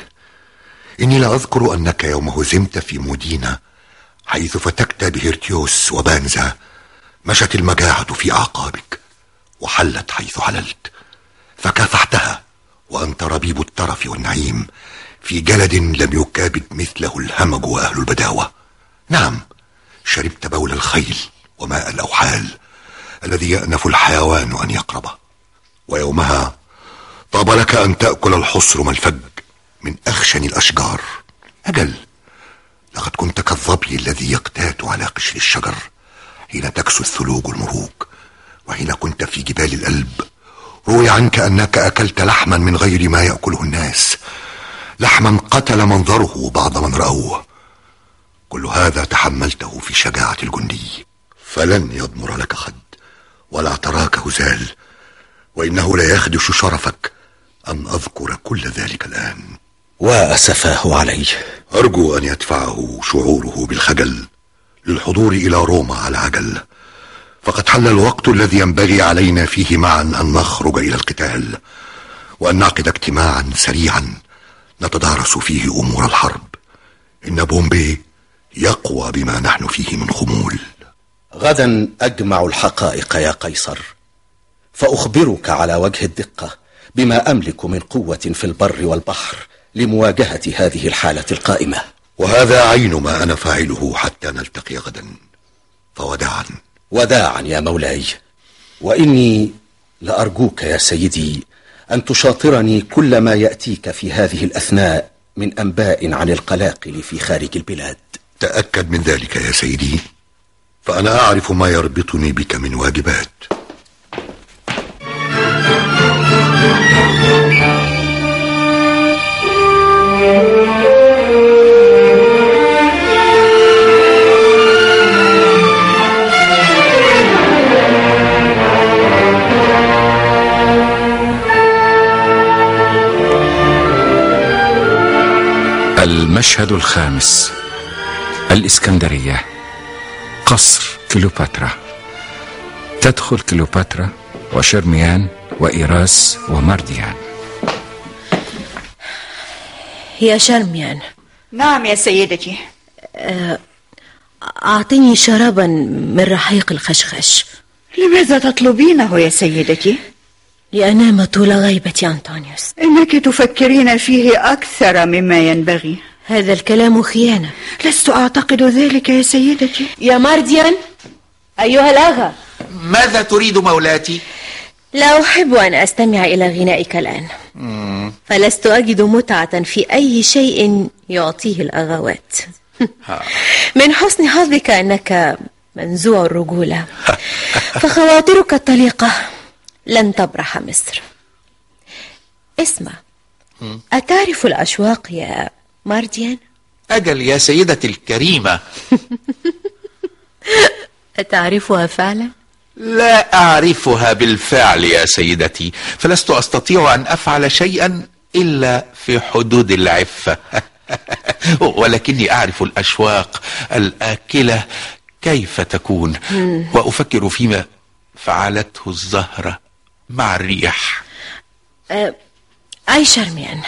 إني لا أذكر أنك يوم هزمت في مودينا حيث فتكت بهرتيوس وبانزا مشت المجاعة في أعقابك وحلت حيث حللت، فكافحتها وأنت ربيب الترف والنعيم في جلد لم يكابد مثله الهمج وأهل البداوة. نعم، شربت بول الخيل وماء الأوحال الذي يأنف الحيوان أن يقربه، ويومها طاب لك أن تأكل الحصر الفج من أخشن الأشجار. أجل، لقد كنت كالظبي الذي يقتات على قشر الشجر حين تكسو الثلوج المروج، وحين كنت في جبال الألب روي عنك أنك أكلت لحما من غير ما يأكله الناس، لحما قتل منظره بعض من رأوه. كل هذا تحملته في شجاعة الجندي، فلن يضمر لك خد ولا تراك هزال، وإنه لا يخدش شرفك أن أذكر كل ذلك الآن. وأسفاه عليه. أرجو أن يدفعه شعوره بالخجل للحضور إلى روما على عجل، فقد حل الوقت الذي ينبغي علينا فيه معا أن نخرج إلى القتال، وأن نعقد اجتماعا سريعا نتدارس فيه أمور الحرب. إن بومبي يقوى بما نحن فيه من خمول. غدا أجمع الحقائق يا قيصر، فأخبرك على وجه الدقة بما أملك من قوة في البر والبحر لمواجهة هذه الحالة القائمة. وهذا عين ما أنا فاعله حتى نلتقي غدا، فوداعا. وداعا يا مولاي. وإني لأرجوك يا سيدي أن تشاطرني كل ما يأتيك في هذه الأثناء من أنباء عن القلاقل في خارج البلاد. تأكد من ذلك يا سيدي، فأنا أعرف ما يربطني بك من واجبات. المشهد الخامس. الإسكندرية، قصر كليوباترا. تدخل كليوباترا وشرميان وإيراس ومارديان. يا شرميان. نعم يا سيدتي. أعطيني شرابا من رحيق الخشخش. لماذا تطلبينه يا سيدتي؟ لأنام طول غيبة أنطونيوس. إنك تفكرين فيه أكثر مما ينبغي. هذا الكلام خيانة. لست أعتقد ذلك يا سيدتي. يا مارديان، أيها الأغا. ماذا تريد مولاتي؟ لا أحب أن أستمع إلى غنائك الآن. مم. فلست أجد متعة في أي شيء يعطيه الأغوات. من حسن حظك أنك منزوع الرجولة، فخواطرك الطليقة لن تبرح مصر. اسمع، أتعرف الأشواق يا مارديان؟ أجل يا سيدتي الكريمة. أتعرفها فعلا؟ لا أعرفها بالفعل يا سيدتي، فلست أستطيع أن أفعل شيئا إلا في حدود العفة. ولكني أعرف الأشواق الآكلة كيف تكون، وأفكر فيما فعلته الزهرة مع الريح. أه أي شرميان،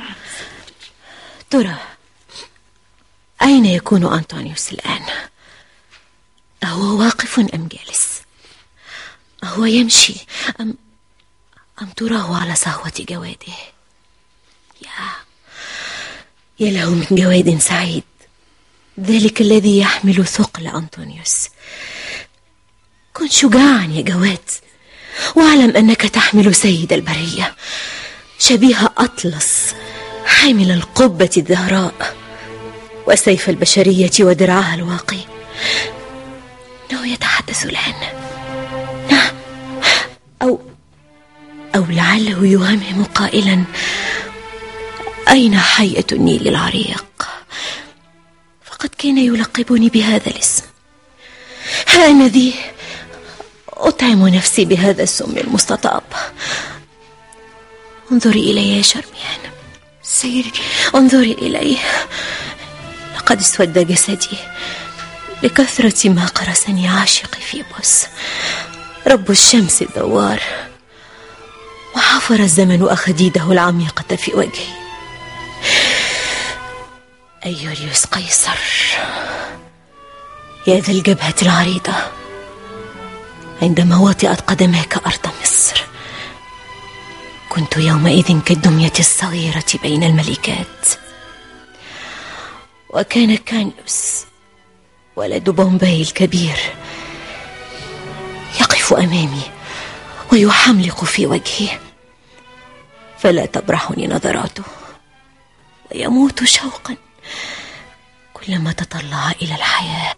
ترى أين يكون أنطونيوس الآن؟ أهو واقف أم جالس؟ أهو يمشي أم أم تراه على صهوة جواده؟ يا يا له من جواد سعيد، ذلك الذي يحمل ثقل أنطونيوس. كن شجاعا يا جواد، واعلم أنك تحمل سيد البرية، شبيه أطلس حامل القبة الزهراء وسيف البشرية ودرعها الواقي. إنه يتحدث الآن. نعم، أو أو لعله يهمهم قائلا: أين حية النيل العريق؟ فقد كان يلقبني بهذا الاسم. ها أنا ذي أطعم نفسي بهذا السم المستطاب. انظري إلي يا شرميان. سيدتي. انظري إلي، لقد اسود جسدي لكثرة ما قرسني عاشقي فيبوس رب الشمس الدوار، وحفر الزمن أخديده العميقة في وجهي. أيوليوس قيصر، يا ذا الجبهة العريضة، عندما وطئت قدماك أرض مصر كنت يومئذ كالدمية الصغيرة بين الملكات، وكان كانيوس ولد بومباي الكبير يقف أمامي ويحملق في وجهي، فلا تبرحني نظراته، ويموت شوقا كلما تطلع إلى الحياة.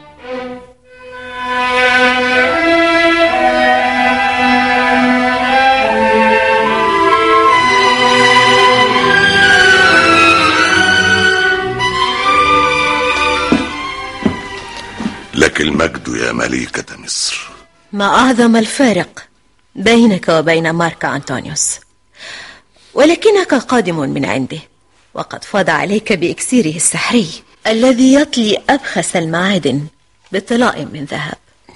لك المجد يا ملكة مصر. ما أعظم الفارق بينك وبين مارك أنطونيوس، ولكنك قادم من عنده، وقد فاض عليك بإكسيره السحري الذي يطلي أبخس المعادن بطلاء من ذهب.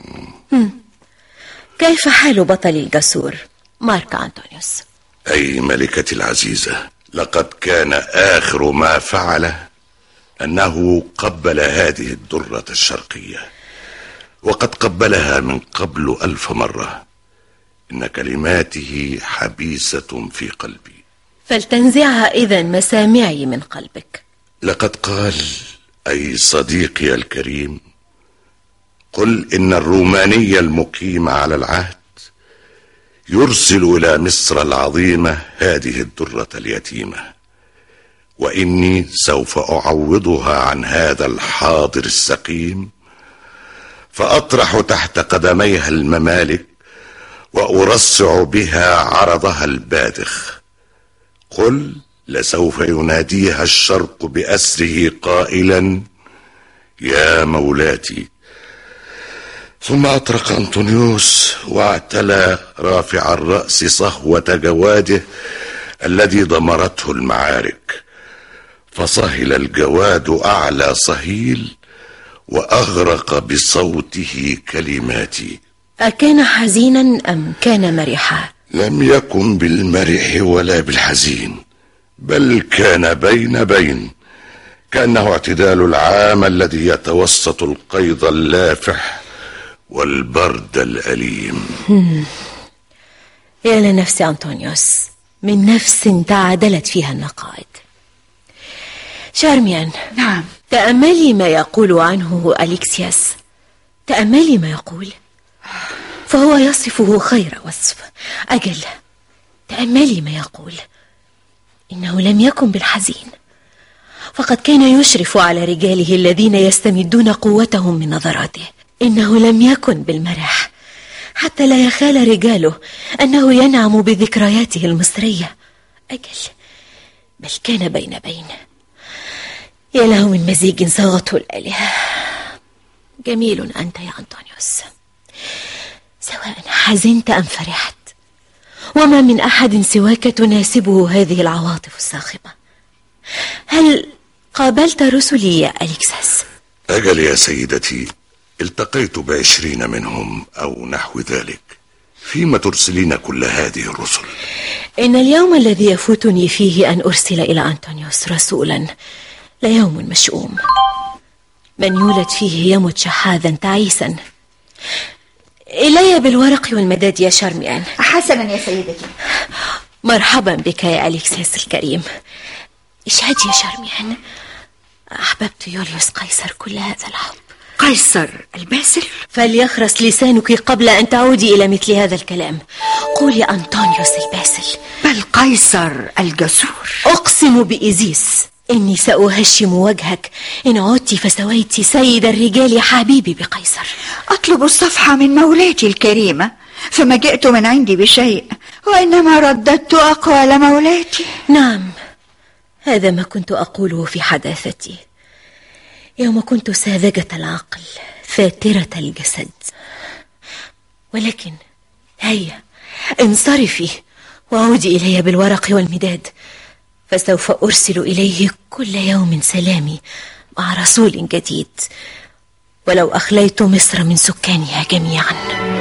كيف حال بطلي الجسور مارك أنطونيوس؟ أي ملكتي العزيزة، لقد كان آخر ما فعله أنه قبل هذه الدرة الشرقية، وقد قبلها من قبل ألف مرة. إن كلماته حبيسة في قلبي. فلتنزعها إذن مسامعي من قلبك. لقد قال: أي صديقي الكريم، قل إن الروماني المقيم على العهد يرسل إلى مصر العظيمة هذه الدرة اليتيمة، وإني سوف أعوضها عن هذا الحاضر السقيم، فأطرح تحت قدميها الممالك وأرصع بها عرضها البادخ. قل لسوف يناديها الشرق بأسره قائلا: يا مولاتي. ثم أطرق أنطونيوس واعتلى رافع الرأس صهوة جواده الذي ضمرته المعارك، فصهل الجواد أعلى صهيل وأغرق بصوته كلماتي. أكان حزينا أم كان مرحا؟ لم يكن بالمرح ولا بالحزين، بل كان بين بين، كأنه اعتدال العام الذي يتوسط القيض اللافح والبرد الأليم. يا لنفس أنطونيوس، من نفس تعادلت فيها النقائد. شارميان. نعم. تأملي ما يقول عنه أليكسياس، تأملي ما يقول، فهو يصفه خير وصف. أجل، تأملي ما يقول، إنه لم يكن بالحزين، فقد كان يشرف على رجاله الذين يستمدون قوتهم من نظراته. إنه لم يكن بالمرح، حتى لا يخال رجاله أنه ينعم بذكرياته المصرية. أجل، بل كان بين بين. يا له من مزيج صاغته الآلهة. جميل أنت يا أنطونيوس، سواء حزنت أم فرحت، وما من أحد سواك تناسبه هذه العواطف الصاخبة. هل قابلت رسلي يا أليكساس؟ أجل يا سيدتي، التقيت بعشرين منهم أو نحو ذلك. فيما ترسلين كل هذه الرسل؟ إن اليوم الذي يفوتني فيه أن أرسل إلى أنطونيوس رسولا ليوم مشؤوم، من يولد فيه يمت شحاذا تعيسا. إلي بالورق والمداد يا شارميان. حسنا يا سيدتي. مرحبا بك يا أليكسياس الكريم. اشهد يا شارميان، أحببت يوليوس قيصر كل هذا الحب. قيصر الباسل؟ فليخرس لسانك قبل أن تعودي إلى مثل هذا الكلام. قولي أنطونيوس الباسل. بل قيصر الجسور. أقسم بإيزيس إني سأهشم وجهك إن عدت فسويت سيد الرجال حبيبي بقيصر. أطلب الصفحة من مولاتي الكريمة، فما جئت من عندي بشيء، وإنما رددت أقوال مولاتي. نعم، هذا ما كنت أقوله في حداثتي يوم كنت ساذجة العقل فاترة الجسد. ولكن هيا انصرفي وعودي إلي بالورق والمداد، فسوف أرسل إليه كل يوم سلامي مع رسول جديد، ولو أخليت مصر من سكانها جميعا.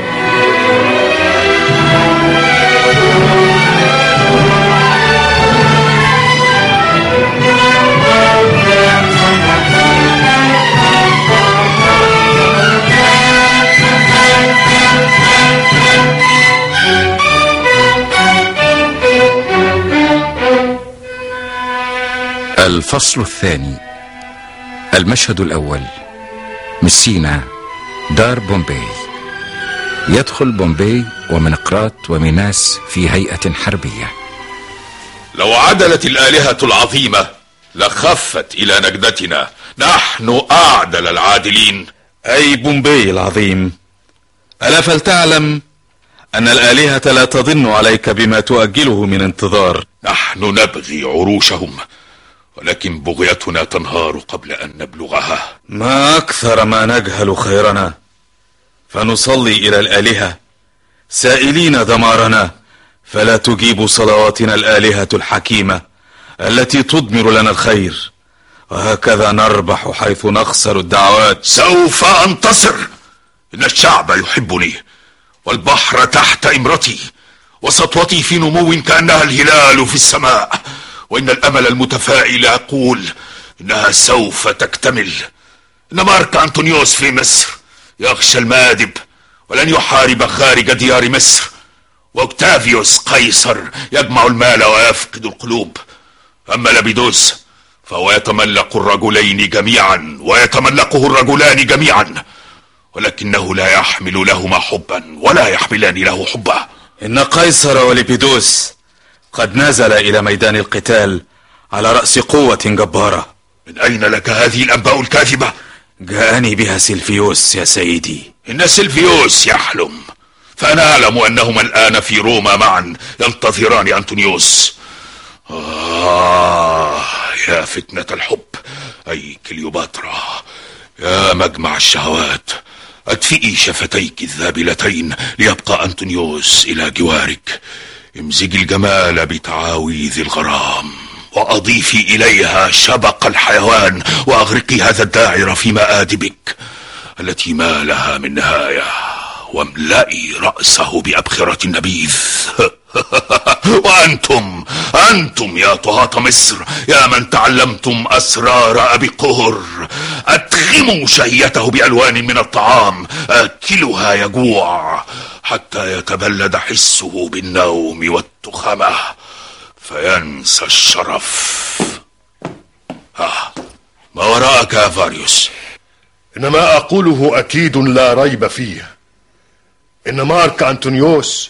الفصل الثاني. المشهد الأول. مسينا، دار بومباي. يدخل بومباي ومنقراط وميناس في هيئة حربية. لو عدلت الآلهة العظيمة لخفت إلى نجدتنا، نحن أعدل العادلين. أي بومباي العظيم، ألا فلتعلم أن الآلهة لا تظن عليك بما تؤجله من انتظار. نحن نبغي عروشهم، ولكن بغيتنا تنهار قبل أن نبلغها. ما أكثر ما نجهل خيرنا، فنصلي إلى الآلهة سائلين دمارنا، فلا تجيب صلواتنا الآلهة الحكيمة التي تضمر لنا الخير، وهكذا نربح حيث نخسر الدعوات. سوف أنتصر، إن الشعب يحبني، والبحر تحت إمرتي، وسطوتي في نمو كأنها الهلال في السماء، وإن الأمل المتفائل يقول إنها سوف تكتمل. إن مارك أنطونيوس في مصر يخشى المآدب ولن يحارب خارج ديار مصر، واوكتافيوس قيصر يجمع المال ويفقد القلوب. أما لابيدوس فهو يتملق الرجلين جميعا ويتملقه الرجلان جميعا، ولكنه لا يحمل لهما حبا ولا يحملان له حبا. إن قيصر وليبيدوس قد نزل إلى ميدان القتال على رأس قوة جبارة. من أين لك هذه الأنباء الكاذبة؟ جاءني بها سيلفيوس يا سيدي. إن سيلفيوس يحلم، فأنا أعلم أنهما الآن في روما معا ينتظران أنطونيوس. آه يا فتنة الحب، أي كليوباترا، يا مجمع الشهوات، أدفئي شفتيك الذابلتين ليبقى أنطونيوس إلى جوارك. امزجي الجمال بتعاويذ الغرام وأضيفي إليها شبق الحيوان، وأغرقي هذا الداعر في مآدبك التي ما لها من نهاية، واملئي رأسه بأبخرة النبيذ. وأنتم أنتم يا طهاة مصر، يا من تعلمتم أسرار أبي قهر، أدخموا شهيته بألوان من الطعام، أكلها يجوع حتى يتبلد حسه بالنوم والتخمة فينسى الشرف. آه ما وراءك يا فاريوس؟ إن ما أقوله أكيد لا ريب فيه، إن مارك أنطونيوس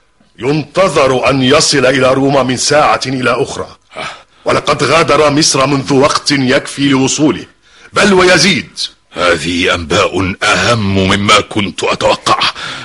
ينتظر أن يصل إلى روما من ساعة إلى أخرى، ولقد غادر مصر منذ وقت يكفي لوصوله، بل ويزيد. هذه أنباء أهم مما كنت أتوقع.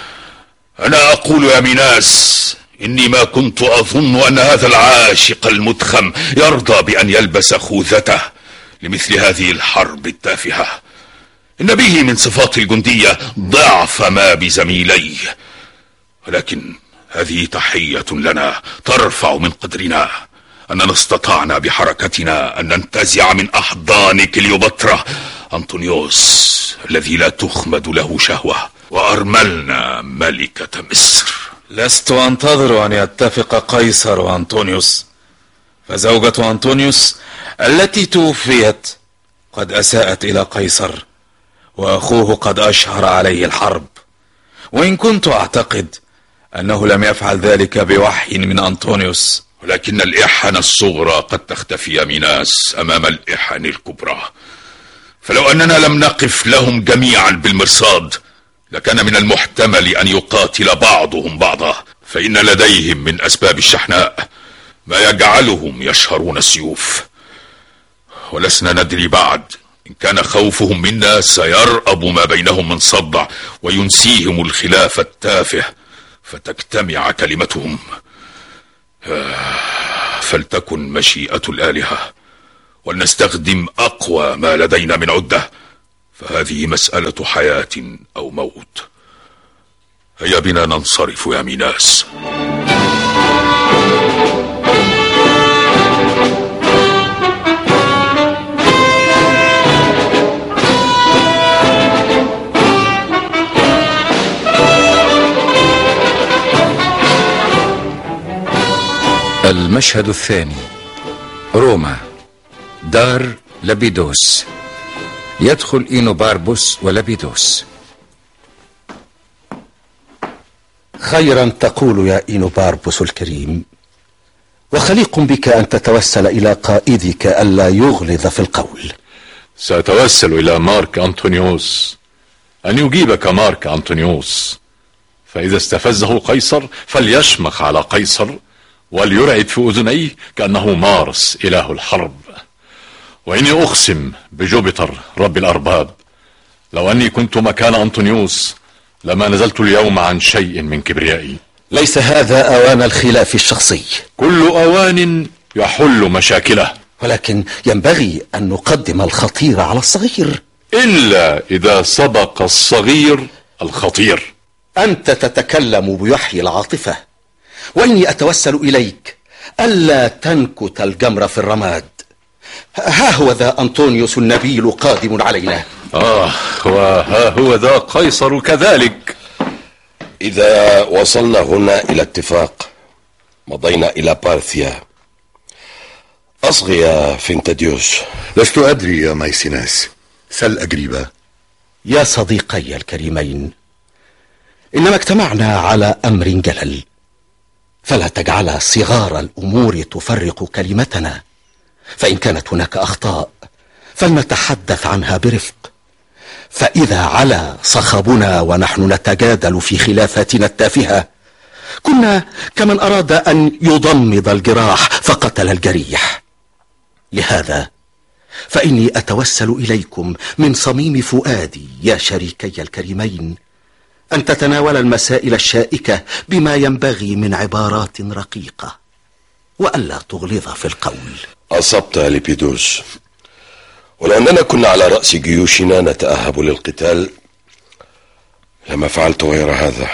أنا أقول يا ميناس إني ما كنت أظن أن هذا العاشق المدخم يرضى بأن يلبس خوذته لمثل هذه الحرب التافهة. إن به من صفات الجندية ضعف ما بزميليه، ولكن هذه تحية لنا ترفع من قدرنا أننا استطعنا بحركتنا أن ننتزع من أحضان كليوباترا أنطونيوس الذي لا تخمد له شهوة، وأرملنا ملكة مصر. لست أنتظر أن يتفق قيصر وأنطونيوس، فزوجة أنطونيوس التي توفيت قد أساءت إلى قيصر، وأخوه قد أشهر عليه الحرب، وإن كنت أعتقد أنه لم يفعل ذلك بوحي من أنطونيوس. ولكن الإحن الصغرى قد تختفي يا ميناس أمام الإحن الكبرى، فلو أننا لم نقف لهم جميعا بالمرصاد لكان من المحتمل أن يقاتل بعضهم بعضا، فإن لديهم من أسباب الشحناء ما يجعلهم يشهرون السيوف، ولسنا ندري بعد إن كان خوفهم منا سيرأب ما بينهم من صدع وينسيهم الخلاف التافه فتجتمع كلمتهم. فلتكن مشيئة الآلهة ولنستخدم أقوى ما لدينا من عدة، فهذه مسألة حياة أو موت. هيا بنا ننصرف يا ميناس. المشهد الثاني، روما، دار لابيدوس. يدخل إينوباربوس ولابيدوس. خيرا تقول يا إينوباربوس الكريم، وخليق بك أن تتوسل إلى قائدك ألا يغلظ في القول. سأتوسل إلى مارك أنطونيوس أن يجيبك مارك أنطونيوس، فإذا استفزه قيصر فليشمخ على قيصر وليرعد في أذنيه كأنه مارس إله الحرب. وإني أقسم بجوبيتر رب الأرباب لو أني كنت مكان أنطونيوس لما نزلت اليوم عن شيء من كبريائي. ليس هذا أوان الخلاف الشخصي، كل أوان يحل مشاكله، ولكن ينبغي أن نقدم الخطير على الصغير، إلا إذا سبق الصغير الخطير. أنت تتكلم بوحي العاطفة، وإني أتوسل إليك ألا تنكت الجمر في الرماد. ها هو ذا أنطونيوس النبيل قادم علينا. آه وها هو ذا قيصر كذلك. إذا وصلنا هنا إلى اتفاق مضينا إلى بارثيا. أصغي يا فينتاديوس. لست أدري يا مايسيناس، سل أجريبا. يا صديقي الكريمين، إنما اجتمعنا على أمر جلل، فلا تجعل صغار الأمور تفرق كلمتنا، فإن كانت هناك أخطاء فلنتحدث عنها برفق، فإذا علا صخبنا ونحن نتجادل في خلافاتنا التافهة كنا كمن أراد أن يضمد الجراح فقتل الجريح. لهذا فإني أتوسل إليكم من صميم فؤادي يا شريكي الكريمين أن تتناول المسائل الشائكة بما ينبغي من عبارات رقيقة، وألا تغلظ في القول. أصبت يا ليبيدوس، ولأننا كنا على رأس جيوشنا نتأهب للقتال لما فعلت غير هذا.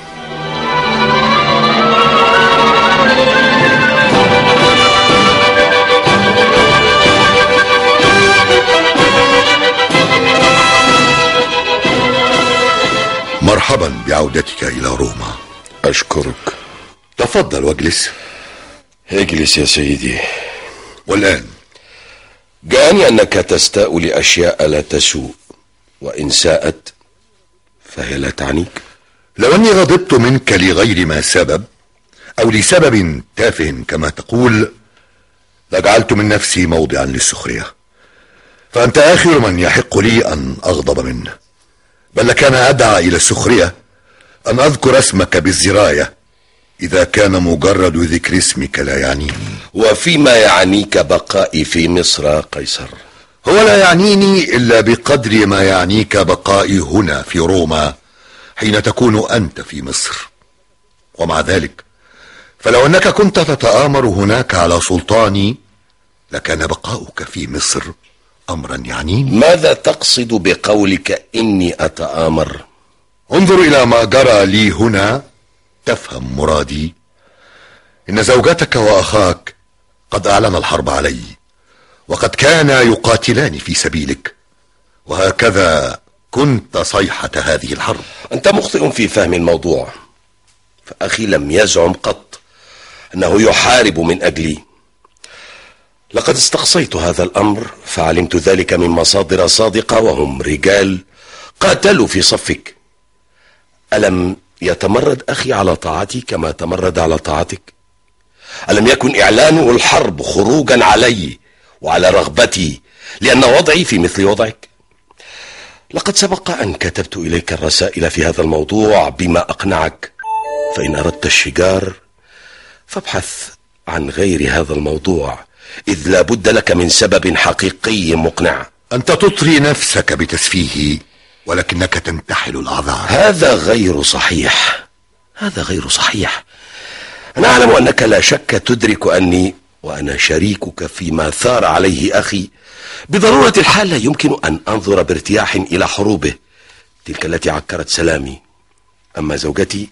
مرحبا بعودتك إلى روما. أشكرك. تفضل واجلس. اجلس يا سيدي. والآن جاءني أنك تستاء لأشياء لا تسوء، وإن ساءت فهي لا تعنيك. لو أني غضبت منك لغير ما سبب أو لسبب تافه كما تقول لجعلت من نفسي موضعا للسخرية، فأنت آخر من يحق لي أن أغضب منه، بل كان أدعى إلى السخرية أن أذكر اسمك بالزراية إذا كان مجرد ذكر اسمك لا يعنيني. وفيما يعنيك بقائي في مصر قيصر؟ هو لا يعنيني إلا بقدر ما يعنيك بقائي هنا في روما حين تكون أنت في مصر. ومع ذلك فلو أنك كنت تتآمر هناك على سلطاني لكان بقاؤك في مصر أمرا يعنيني. ماذا تقصد بقولك إني أتآمر؟ انظر إلى ما جرى لي هنا تفهم مرادي. إن زوجتك وأخاك قد أعلن الحرب علي، وقد كانا يقاتلان في سبيلك، وهكذا كنت صيحة هذه الحرب. أنت مخطئ في فهم الموضوع، فأخي لم يزعم قط أنه يحارب من أجلي. لقد استقصيت هذا الأمر فعلمت ذلك من مصادر صادقة، وهم رجال قاتلوا في صفك. ألم يتمرد أخي على طاعتي كما تمرد على طاعتك؟ ألم يكن إعلانه الحرب خروجا علي وعلى رغبتي لأن وضعي في مثل وضعك؟ لقد سبق أن كتبت إليك الرسائل في هذا الموضوع بما أقنعك، فإن أردت الشجار فابحث عن غير هذا الموضوع، إذ لا بد لك من سبب حقيقي مقنع. أنت تطري نفسك بتسفيهي ولكنك تنتحل الأعذار. هذا غير صحيح، هذا غير صحيح. أنا أعلم أنك لا شك تدرك أني وأنا شريكك فيما ثار عليه أخي بضرورة الحال لا يمكن أن أنظر بارتياح إلى حروبه تلك التي عكرت سلامي. أما زوجتي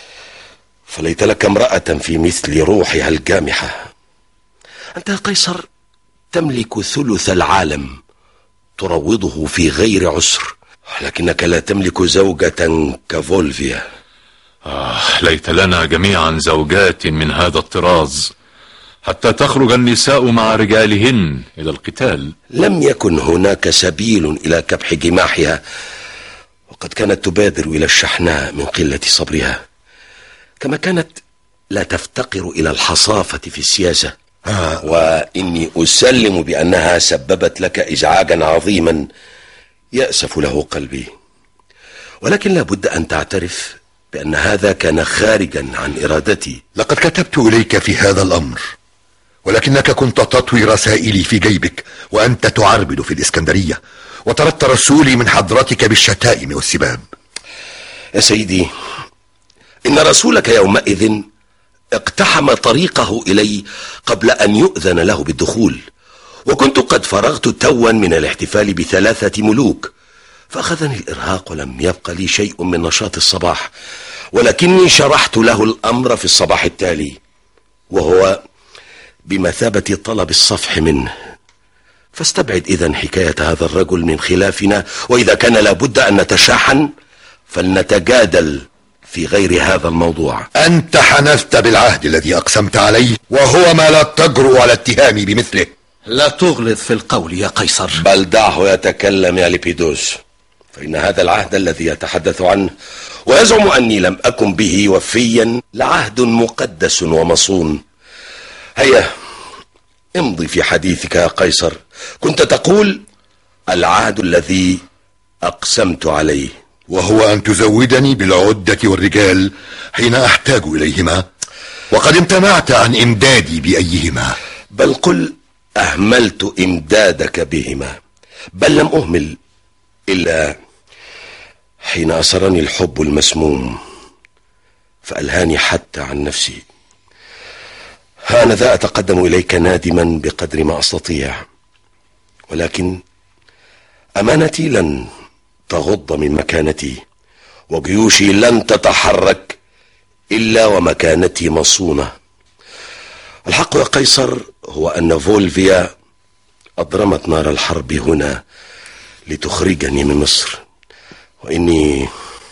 فليت لك امرأة في مثل روحها الجامحة. أنت يا قيصر تملك ثلث العالم تروضه في غير عسر، لكنك لا تملك زوجة كفولفيا. آه ليت لنا جميعا زوجات من هذا الطراز حتى تخرج النساء مع رجالهن إلى القتال. لم يكن هناك سبيل إلى كبح جماحها، وقد كانت تبادر إلى الشحناء من قلة صبرها، كما كانت لا تفتقر إلى الحصافة في السياسة. آه. وإني أسلم بأنها سببت لك إزعاجا عظيما يأسف له قلبي، ولكن لا بد أن تعترف بأن هذا كان خارجا عن إرادتي. لقد كتبت إليك في هذا الأمر، ولكنك كنت تطوي رسائلي في جيبك وأنت تعربد في الإسكندرية، وطردت رسولي من حضرتك بالشتائم والسباب. يا سيدي، إن رسولك يومئذ اقتحم طريقه إلي قبل أن يؤذن له بالدخول، وكنت قد فرغت توا من الاحتفال بثلاثة ملوك، فأخذني الإرهاق ولم يبق لي شيء من نشاط الصباح، ولكني شرحت له الأمر في الصباح التالي، وهو بمثابة طلب الصفح منه. فاستبعد إذن حكاية هذا الرجل من خلافنا، وإذا كان لابد أن نتشاحن فلنتجادل في غير هذا الموضوع. أنت حنثت بالعهد الذي أقسمت عليه، وهو ما لا تجرؤ على اتهامي بمثله. لا تغلظ في القول يا قيصر، بل دعه يتكلم يا ليبيدوس. فإن هذا العهد الذي يتحدث عنه ويزعم أني لم أكن به وفيا لعهد مقدس ومصون. هيا امضي في حديثك يا قيصر. كنت تقول العهد الذي أقسمت عليه، وهو أن تزودني بالعدة والرجال حين أحتاج إليهما، وقد امتنعت عن إمدادي بأيهما. بل قل أهملت إمدادك بهما، بل لم أهمل إلا حين أسرني الحب المسموم فألهاني حتى عن نفسي. هانذا أتقدم إليك نادما بقدر ما أستطيع، ولكن أمانتي لن تغض من مكانتي، وجيوشي لن تتحرك إلا ومكانتي مصونة. الحق يا قيصر هو أن فولفيا أضرمت نار الحرب هنا لتخرجني من مصر، وإني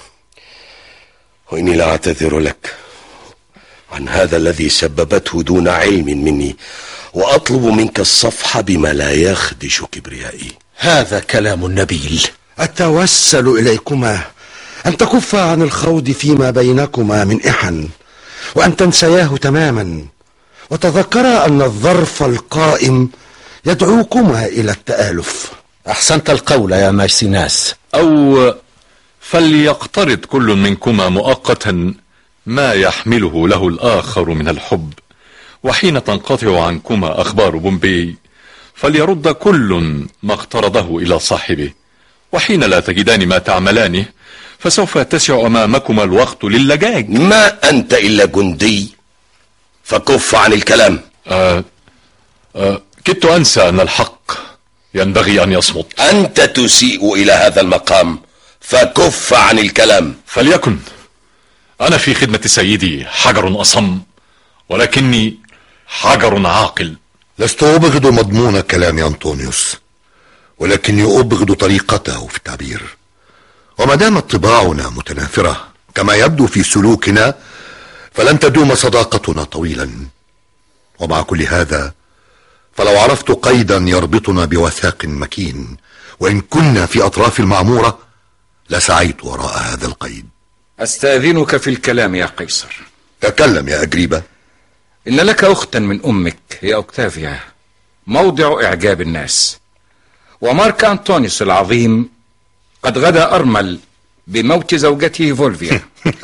وإني لا أعتذر لك عن هذا الذي سببته دون علم مني، وأطلب منك الصفح بما لا يخدش كبريائي. هذا كلام نبيل. أتوسل إليكما أن تكفا عن الخوض فيما بينكما من إحن، وأن تنسياه تماما، وتذكرا أن الظرف القائم يدعوكما إلى التآلف. أحسنت القول يا مارسيناس. أو فليقترض كل منكما مؤقتا ما يحمله له الآخر من الحب، وحين تنقطع عنكما أخبار بومبي فليرد كل ما اقترضه إلى صاحبه، وحين لا تجدان ما تعملانه فسوف يتسع أمامكما الوقت للجاج. ما أنت إلا جندي، فكف عن الكلام. آه آه كدت أنسى أن الحق ينبغي أن يصمت. أنت تسيء إلى هذا المقام، فكف عن الكلام. فليكن. أنا في خدمة سيدي حجر أصم، ولكني حجر عاقل. لست أبغض مضمون كلام أنطونيوس، ولكني أبغض طريقته في التعبير. وما دامت طباعنا متنافرة كما يبدو في سلوكنا، فلن تدوم صداقتنا طويلا. ومع كل هذا فلو عرفت قيدا يربطنا بوثاق مكين، وإن كنا في أطراف المعمورة، لسعيت وراء هذا القيد. أستأذنك في الكلام يا قيصر. تكلم يا أجريبة. إن لك أختا من أمك هي أوكتافيا، موضع إعجاب الناس، ومارك أنطونيوس العظيم قد غدا أرمل بموت زوجته فولفيا.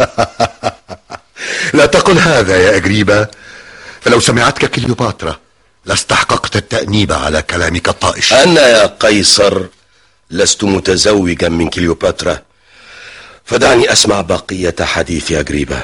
لا تقل هذا يا أجريبة، فلو سمعتك كليوباترا لاستحققت التأنيب على كلامك الطائش. أنا يا قيصر لست متزوجا من كليوباترا، فدعني أسمع بقية حديث أجريبة.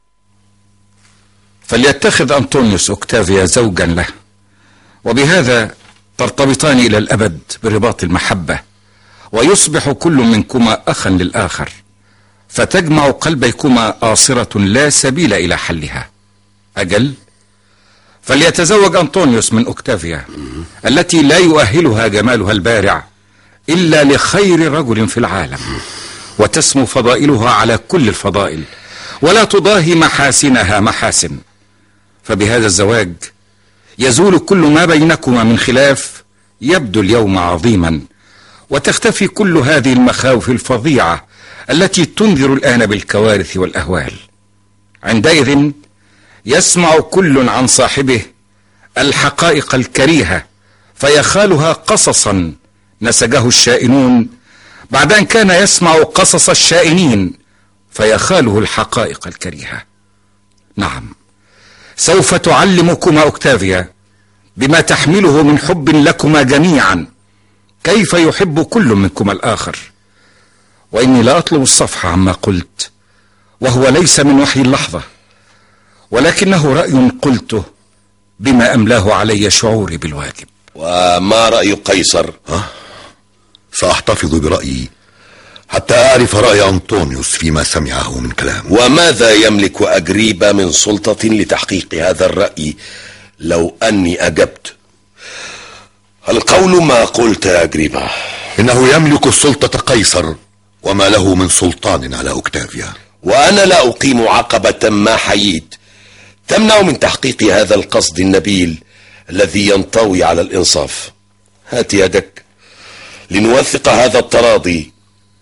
فليتخذ أنطونيوس أوكتافيا زوجا له، وبهذا ترتبطان إلى الأبد برباط المحبة، ويصبح كل منكما أخا للآخر، فتجمع قلبيكما آصرة لا سبيل إلى حلها. أجل، فليتزوج أنطونيوس من أوكتافيا التي لا يؤهلها جمالها البارع إلا لخير رجل في العالم، وتسمو فضائلها على كل الفضائل، ولا تضاهي محاسنها محاسن. فبهذا الزواج يزول كل ما بينكما من خلاف يبدو اليوم عظيما، وتختفي كل هذه المخاوف الفظيعة التي تنذر الآن بالكوارث والأهوال. عندئذ يسمع كل عن صاحبه الحقائق الكريهة فيخالها قصصا نسجه الشائنون، بعد أن كان يسمع قصص الشائنين فيخاله الحقائق الكريهة. نعم، سوف تعلمكما أوكتافيا بما تحمله من حب لكما جميعا كيف يحب كل منكما الآخر. وإني لا أطلب الصفح عما قلت، وهو ليس من وحي اللحظة، ولكنه رأي قلته بما أملاه علي شعوري بالواجب. وما رأي قيصر؟ أه؟ سأحتفظ برأيي حتى أعرف رأي أنطونيوس فيما سمعه من كلام. وماذا يملك أجريبة من سلطة لتحقيق هذا الرأي لو أني أجبت؟ القول ما قلت يا أجريبة. إنه يملك سلطة قيصر وما له من سلطان على أوكتافيا، وأنا لا أقيم عقبة ما حييت تمنع من تحقيق هذا القصد النبيل الذي ينطوي على الإنصاف. هات يدك لنوثق هذا التراضي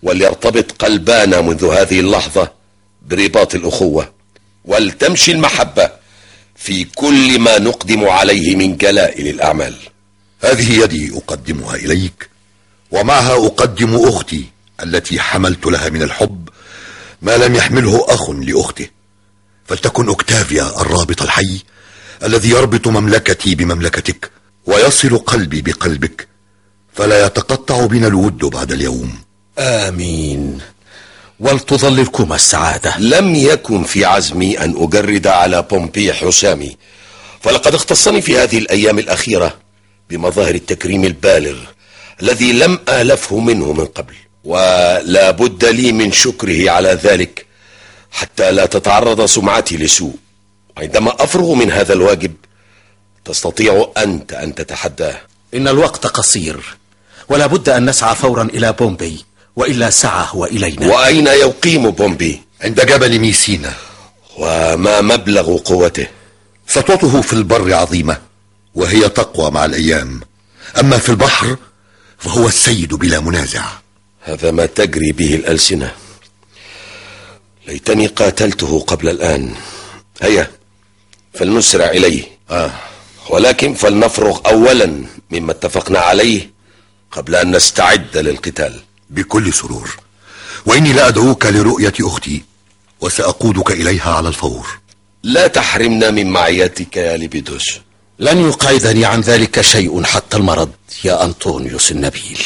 وليرتبط قلبانا منذ هذه اللحظة برباط الأخوة، ولتمشي المحبة في كل ما نقدم عليه من جلائل الأعمال. هذه يدي أقدمها إليك، ومعها أقدم أختي التي حملت لها من الحب ما لم يحمله أخ لأخته. فلتكن أوكتافيا الرابط الحي الذي يربط مملكتي بمملكتك، ويصل قلبي بقلبك، فلا يتقطع بنا الود بعد اليوم. آمين، ولتظللكما السعادة. لم يكن في عزمي أن أجرد على بومبي حسامي، فلقد اختصني في هذه الأيام الأخيرة بمظاهر التكريم البالغ الذي لم آلفه منه من قبل، ولا بد لي من شكره على ذلك حتى لا تتعرض سمعتي لسوء. عندما أفرغ من هذا الواجب تستطيع أنت أن تتحداه. إن الوقت قصير، ولا بد أن نسعى فورا إلى بومبي، وإلا سعى هو إلينا. وأين يقيم بومبي؟ عند جبل ميسينا. وما مبلغ قوته؟ سطوته في البر عظيمة، وهي تقوى مع الأيام، أما في البحر فهو السيد بلا منازع. هذا ما تجري به الألسنة. ليتني قاتلته قبل الآن. هيا فلنسرع إليه. آه. ولكن فلنفرغ أولا مما اتفقنا عليه قبل أن نستعد للقتال. بكل سرور، وإني لا أدعوك لرؤية أختي، وسأقودك إليها على الفور. لا تحرمنا من معيتك يا ليبيدوس. لن يقعدني عن ذلك شيء حتى المرض يا أنطونيوس النبيل.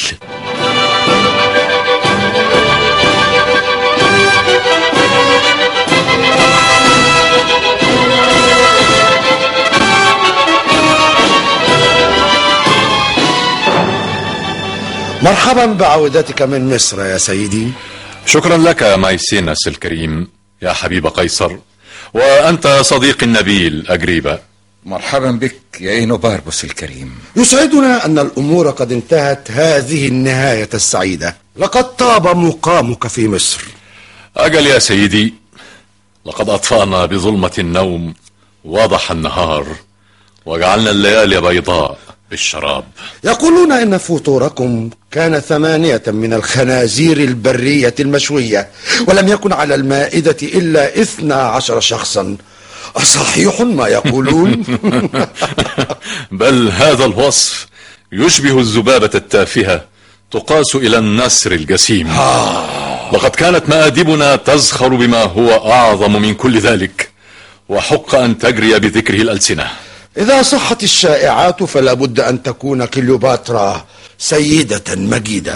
مرحبا بعودتك من مصر يا سيدي. شكرا لك مايسينس الكريم يا حبيب قيصر، وأنت صديق النبيل أجريبا. مرحبا بك يا إينوباربوس الكريم. يسعدنا أن الأمور قد انتهت هذه النهاية السعيدة. لقد طاب مقامك في مصر. أجل يا سيدي، لقد أطفأنا بظلمة النوم وضح النهار، وجعلنا الليالي بيضاء بالشراب. يقولون إن فطوركم كان ثمانية من الخنازير البرية المشوية، ولم يكن على المائدة إلا اثنا عشر شخصا. أصحيح ما يقولون؟ بل هذا الوصف يشبه الذبابة التافهة تقاس إلى النسر الجسيم. لقد كانت مآدبنا تزخر بما هو أعظم من كل ذلك، وحق أن تجري بذكره الألسنة. إذا صحت الشائعات فلا بد أن تكون كليوباترا سيدة مجيدة.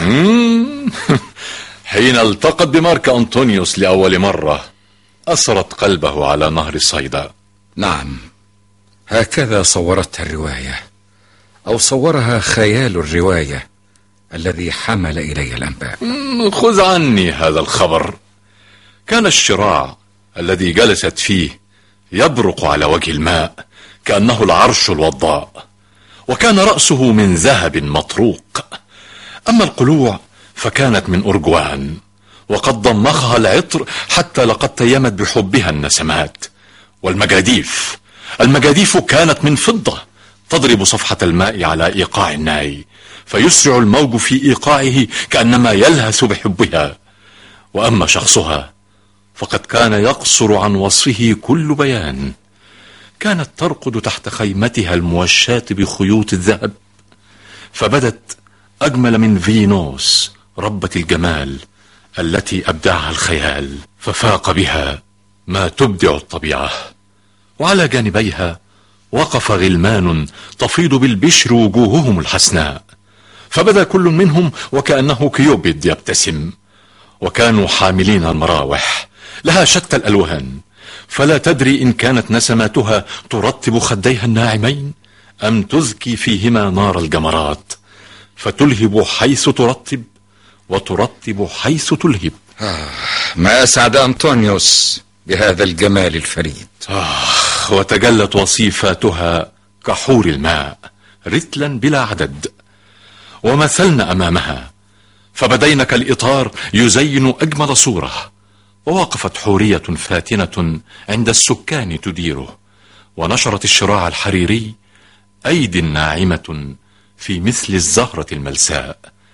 حين التقت بمارك أنطونيوس لأول مرة أسرت قلبه على نهر الصيدا. نعم، هكذا صورتها الرواية، أو صورها خيال الرواية الذي حمل إلي الأنباء. خذ عني هذا الخبر. كان الشراع الذي جلست فيه يبرق على وجه الماء كأنه العرش الوضاء، وكان رأسه من ذهب مطروق. أما القلوع فكانت من أرجوان، وقد ضمخها العطر حتى لقد تيمت بحبها النسمات. والمجاديف المجاديف كانت من فضة تضرب صفحة الماء على إيقاع الناي، فيسرع الموج في إيقاعه كأنما يلهث بحبها. وأما شخصها فقد كان يقصر عن وصفه كل بيان. كانت ترقد تحت خيمتها الموشاة بخيوط الذهب، فبدت أجمل من فينوس ربة الجمال التي أبدعها الخيال، ففاق بها ما تبدع الطبيعة. وعلى جانبيها وقف غلمان تفيض بالبشر وجوههم الحسناء، فبدا كل منهم وكأنه كيوبيد يبتسم. وكانوا حاملين المراوح لها شتى الألوان، فلا تدري إن كانت نسماتها ترطب خديها الناعمين أم تزكي فيهما نار الجمرات، فتلهب حيث ترطب وترطب حيث تلهب. آه، ما أسعد أنطونيوس بهذا الجمال الفريد. آه، وتجلت وصيفاتها كحور الماء رتلا بلا عدد. ومثلنا أمامها فبدينا كالإطار يزين أجمل صورة، ووقفت حورية فاتنة عند السكان تديره، ونشرت الشراع الحريري أيدي ناعمة في مثل الزهرة الملساء،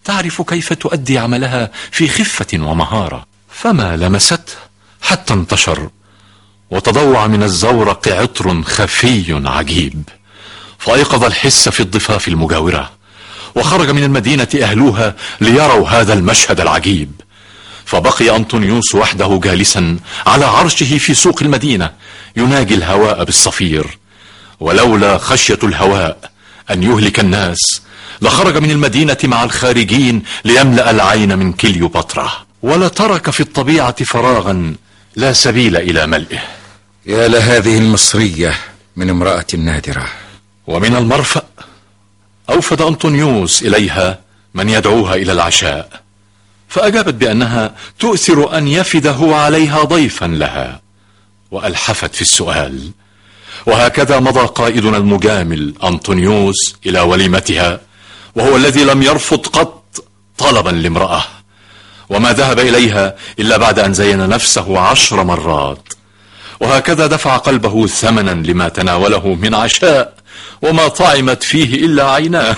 تعرف كيف تؤدي عملها في خفة ومهارة، فما لمسته حتى انتشر، وتضوع من الزورق عطر خفي عجيب، فأيقظ الحس في الضفاف المجاورة، وخرج من المدينة أهلوها ليروا هذا المشهد العجيب. فبقي أنطونيوس وحده جالسا على عرشه في سوق المدينة يناجي الهواء بالصفير، ولولا خشية الهواء أن يهلك الناس لخرج من المدينة مع الخارجين ليملأ العين من كليوباترا، ولترك في الطبيعة فراغا لا سبيل إلى ملئه. يا لهذه المصرية من امرأة نادرة. ومن المرفأ أوفد أنطونيوس إليها من يدعوها إلى العشاء، فأجابت بأنها تؤثر أن يفد هو عليها ضيفا لها، وألحفت في السؤال. وهكذا مضى قائدنا المجامل أنطونيوس إلى وليمتها، وهو الذي لم يرفض قط طلبا لامرأة، وما ذهب إليها إلا بعد أن زين نفسه عشر مرات، وهكذا دفع قلبه ثمنا لما تناوله من عشاء وما طعمت فيه إلا عيناه.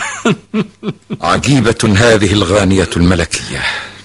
عجيبة هذه الغانية الملكية،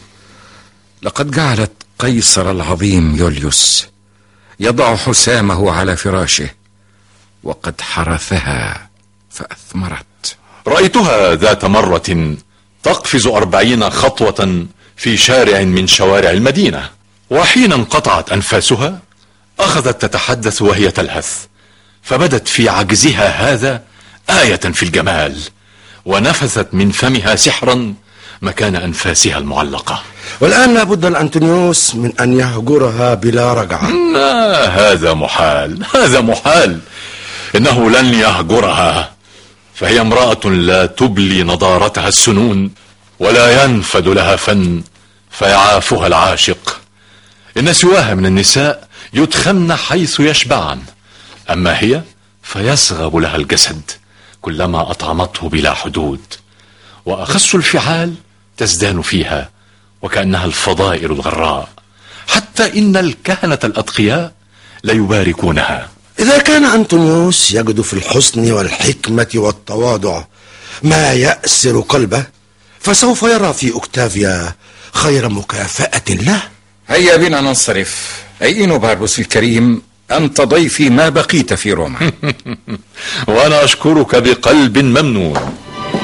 لقد جعلت قيصر العظيم يوليوس يضع حسامه على فراشه، وقد حرثها فأثمرت. رأيتها ذات مرة تقفز أربعين خطوة في شارع من شوارع المدينة، وحين انقطعت أنفاسها أخذت تتحدث وهي تلهث، فبدت في عجزها هذا آية في الجمال، ونفثت من فمها سحرا مكان أنفاسها المعلقة. والآن لابد الأنطونيوس من أن يهجرها بلا رجعة. لا، هذا محال، هذا محال. إنه لن يهجرها، فهي امرأة لا تبلي نضارتها السنون، ولا ينفد لها فن فيعافها العاشق. إن سواها من النساء يدخن حيث يشبعن، أما هي فيصغب لها الجسد كلما أطعمته بلا حدود، وأخص الفعال تزدان فيها وكأنها الفضائل الغراء، حتى إن الكهنة الأتقياء ليباركونها. إذا كان أنطونيوس يجد في الحسن والحكمة والتواضع ما يأسر قلبه، فسوف يرى في أوكتافيا خير مكافأة له. هيا بنا ننصرف. أينو باربوس الكريم، أنت ضيفي ما بقيت في روما. وأنا أشكرك بقلب ممنون.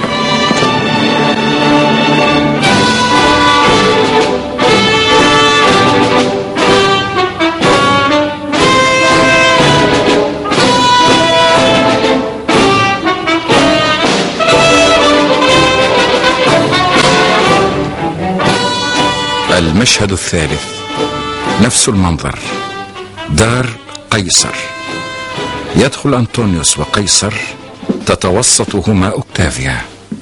المشهد الثالث، نفس المنظر، دار قيصر. يدخل أنطونيوس وقيصر، تتوسطهما أوكتافيا.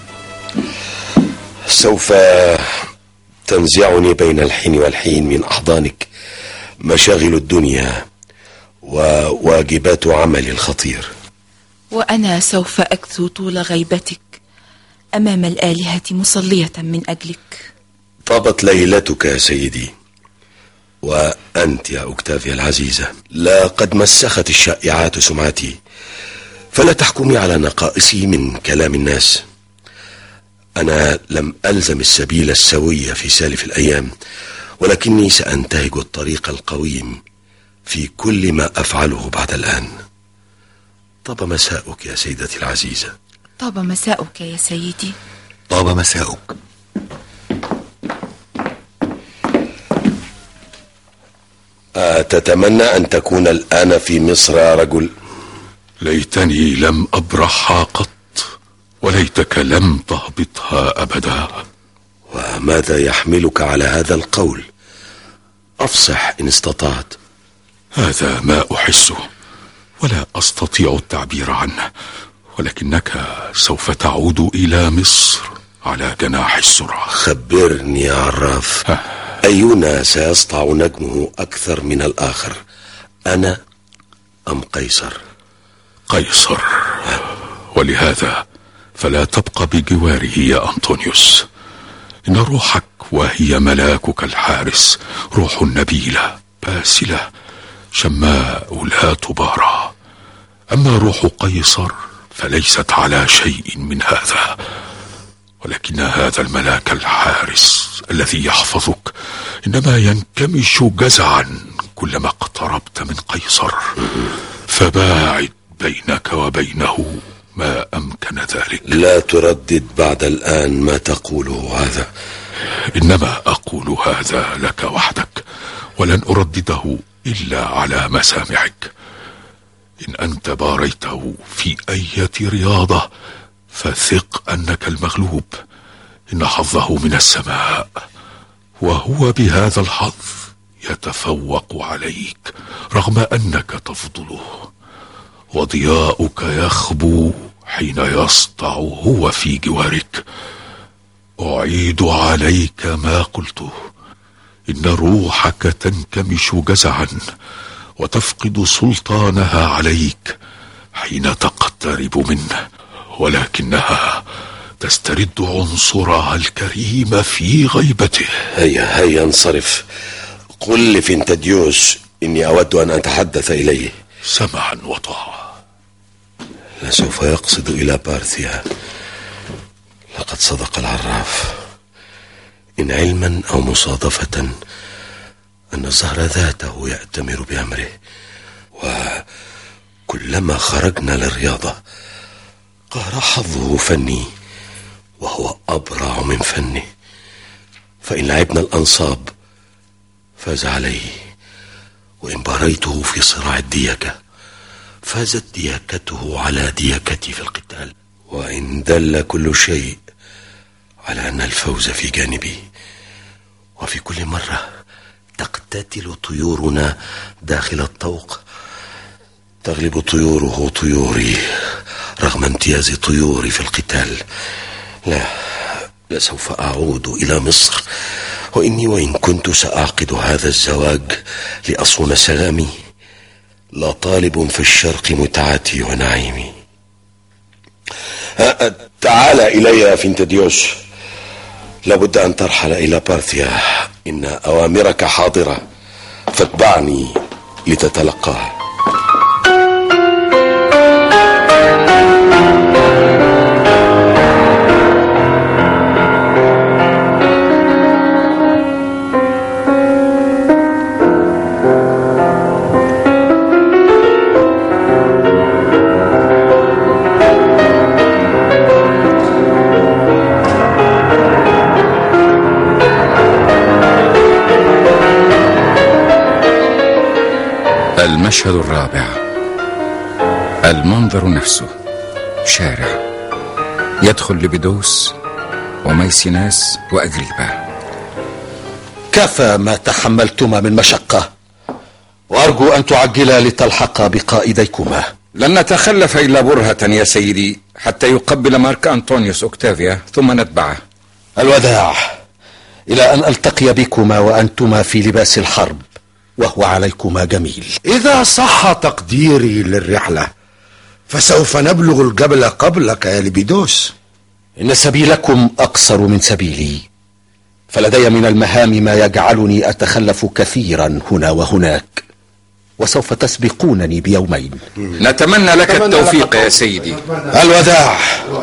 سوف تنزعني بين الحين والحين من أحضانك مشاغل الدنيا وواجبات عملي الخطير، وأنا سوف أكثو طول غيبتك أمام الآلهة مصلية من أجلك. طابت ليلتك يا سيدي. وأنت يا أوكتافيا العزيزة، لا قد مسخت الشائعات سمعتي، فلا تحكمي على نقائصي من كلام الناس. أنا لم ألزم السبيل السوي في سالف الأيام، ولكني سأنتهج الطريق القويم في كل ما أفعله بعد الآن. طاب مساؤك يا سيدتي العزيزة. طاب مساؤك يا سيدي. طاب مساؤك. أتتمنى أن تكون الآن في مصر يا رجل؟ ليتني لم أبرحها قط، وليتك لم تهبطها أبدا. وماذا يحملك على هذا القول؟ أفصح إن استطعت. هذا ما أحسه ولا أستطيع التعبير عنه، ولكنك سوف تعود إلى مصر على جناح السرعة. خبرني يا عراف، أينا سيسطع نجمه أكثر من الآخر، أنا أم قيصر؟ قيصر، ولهذا فلا تبقى بجواره يا أنطونيوس. إن روحك وهي ملاكك الحارس روح نبيلة باسلة شماء لا تبارى، أما روح قيصر فليست على شيء من هذا. ولكن هذا الملاك الحارس الذي يحفظك إنما ينكمش جزعا كلما اقتربت من قيصر، فباعد بينك وبينه ما أمكن ذلك. لا تردد بعد الآن ما تقوله هذا. إنما أقول هذا لك وحدك، ولن أردده إلا على مسامعك. إن أنت باريته في أي رياضة فثق أنك المغلوب، إن حظه من السماء، وهو بهذا الحظ يتفوق عليك رغم أنك تفضله، وضياؤك يخبو حين يسطع هو في جوارك. أعيد عليك ما قلته، إن روحك تنكمش جزعا وتفقد سلطانها عليك حين تقترب منه، ولكنها تسترد عنصرها الكريم في غيبته. هيا هيا انصرف. قل لفينتاديوس إني أود أن أتحدث إليه. سمعا وطاعة. لسوف يقصد إلى بارثيا. لقد صدق العراف، إن علما أو مصادفة أن الزهر ذاته يأتمر بأمره، وكلما خرجنا للرياضة قهر حظه فني وهو أبرع من فنه، فإن لعبنا الأنصاب فاز عليه، وإن باريته في صراع الديكة فازت ديكته على ديكتي في القتال، وإن دل كل شيء على أن الفوز في جانبي. وفي كل مرة تقتتل طيورنا داخل الطوق، تغلب طيوره طيوري رغم امتياز طيوري في القتال. لا لسوف أعود إلى مصر، وإني وإن كنت سأعقد هذا الزواج لأصون سلامي، لا طالب في الشرق متعتي ونعيمي. تعال إلي يا فينتاديوس، لابد أن ترحل إلى بارثيا، إن أوامرك حاضرة، فاتبعني لتتلقاها. المشهد الرابع. المنظر نفسه شارع، يدخل لبيدوس وميسيناس وأجريبة. كفى ما تحملتما من مشقة، وأرجو أن تعجلا لتلحقا بقائديكما. لن نتخلف إلا برهة يا سيدي حتى يقبل مارك أنطونيوس أوكتافيا ثم نتبعه. الوداع، إلى أن ألتقي بكما وأنتما في لباس الحرب، وهو عليكما جميل. إذا صح تقديري للرحلة فسوف نبلغ الجبل قبلك يا لبيدوس. إن سبيلكم أقصر من سبيلي، فلدي من المهام ما يجعلني أتخلف كثيرا هنا وهناك، وسوف تسبقونني بيومين. نتمنى لك التوفيق يا سيدي. الوداع.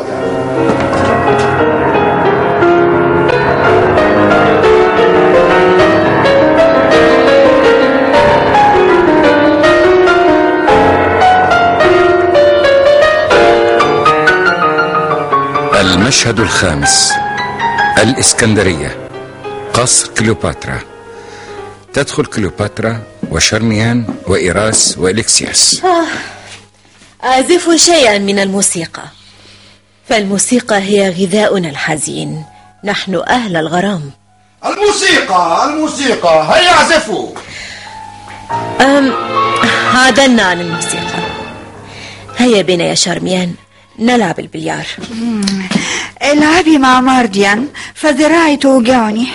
المشهد الخامس. الإسكندرية، قصر كليوباترا. تدخل كليوباترا وشرميان وإيراس وإليكسياس. آه. أعزف شيئا من الموسيقى، فالموسيقى هي غذاؤنا الحزين، نحن أهل الغرام. الموسيقى الموسيقى هيا اعزفوا. أم عدلنا عن الموسيقى، هيا بنا يا شرميان نلعب البليار. العبي مع مارديان فذراعي توجعني.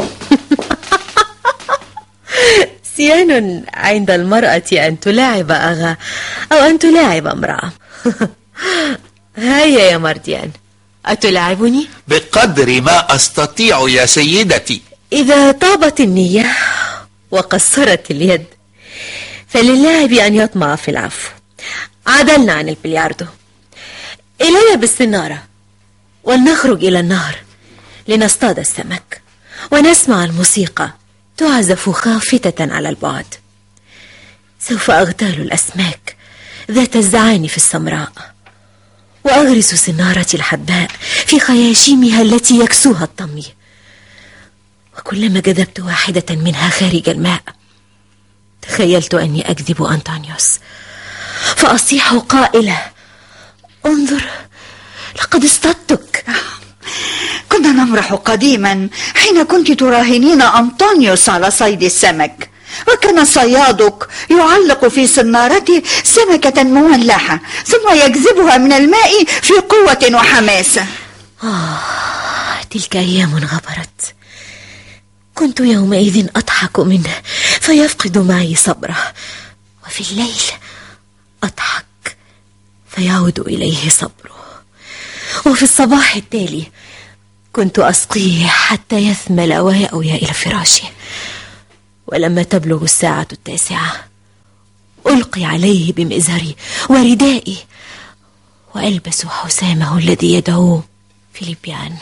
سيان عند المرأة أن تلاعب أغا أو أن تلاعب امرأة. هيا يا مارديان، أتلاعبني؟ بقدر ما أستطيع يا سيدتي. إذا طابت النية وقصرت اليد فللاعب أن يطمع في العفو. عدلنا عن البلياردو، إلينا بالسنارة. ولنخرج إلى النهر لنصطاد السمك ونسمع الموسيقى تعزف خافتة على البعد. سوف أغتال الأسماك ذات الزعانف السمراء وأغرس سنارتي الحدباء في خياشيمها التي يكسوها الطمي، وكلما جذبت واحدة منها خارج الماء تخيلت أني أجذب أنطونيوس فأصيح قائلة: انظر لقد اصطدتك. كنا نمرح قديما حين كنت تراهنين أنطونيوس على صيد السمك، وكان صيادك يعلق في سنارته سمكة مولحة ثم يجذبها من الماء في قوة وحماسة. آه، تلك أيام غبرت. كنت يومئذ أضحك منه فيفقد معي صبره، وفي الليل أضحك فيعود إليه صبره، وفي الصباح التالي كنت أسقيه حتى يثمل ويأوي إلى فراشه، ولما تبلغ الساعة التاسعة ألقي عليه بمئزري وردائي وألبس حسامه الذي يدعوه فيليبيان.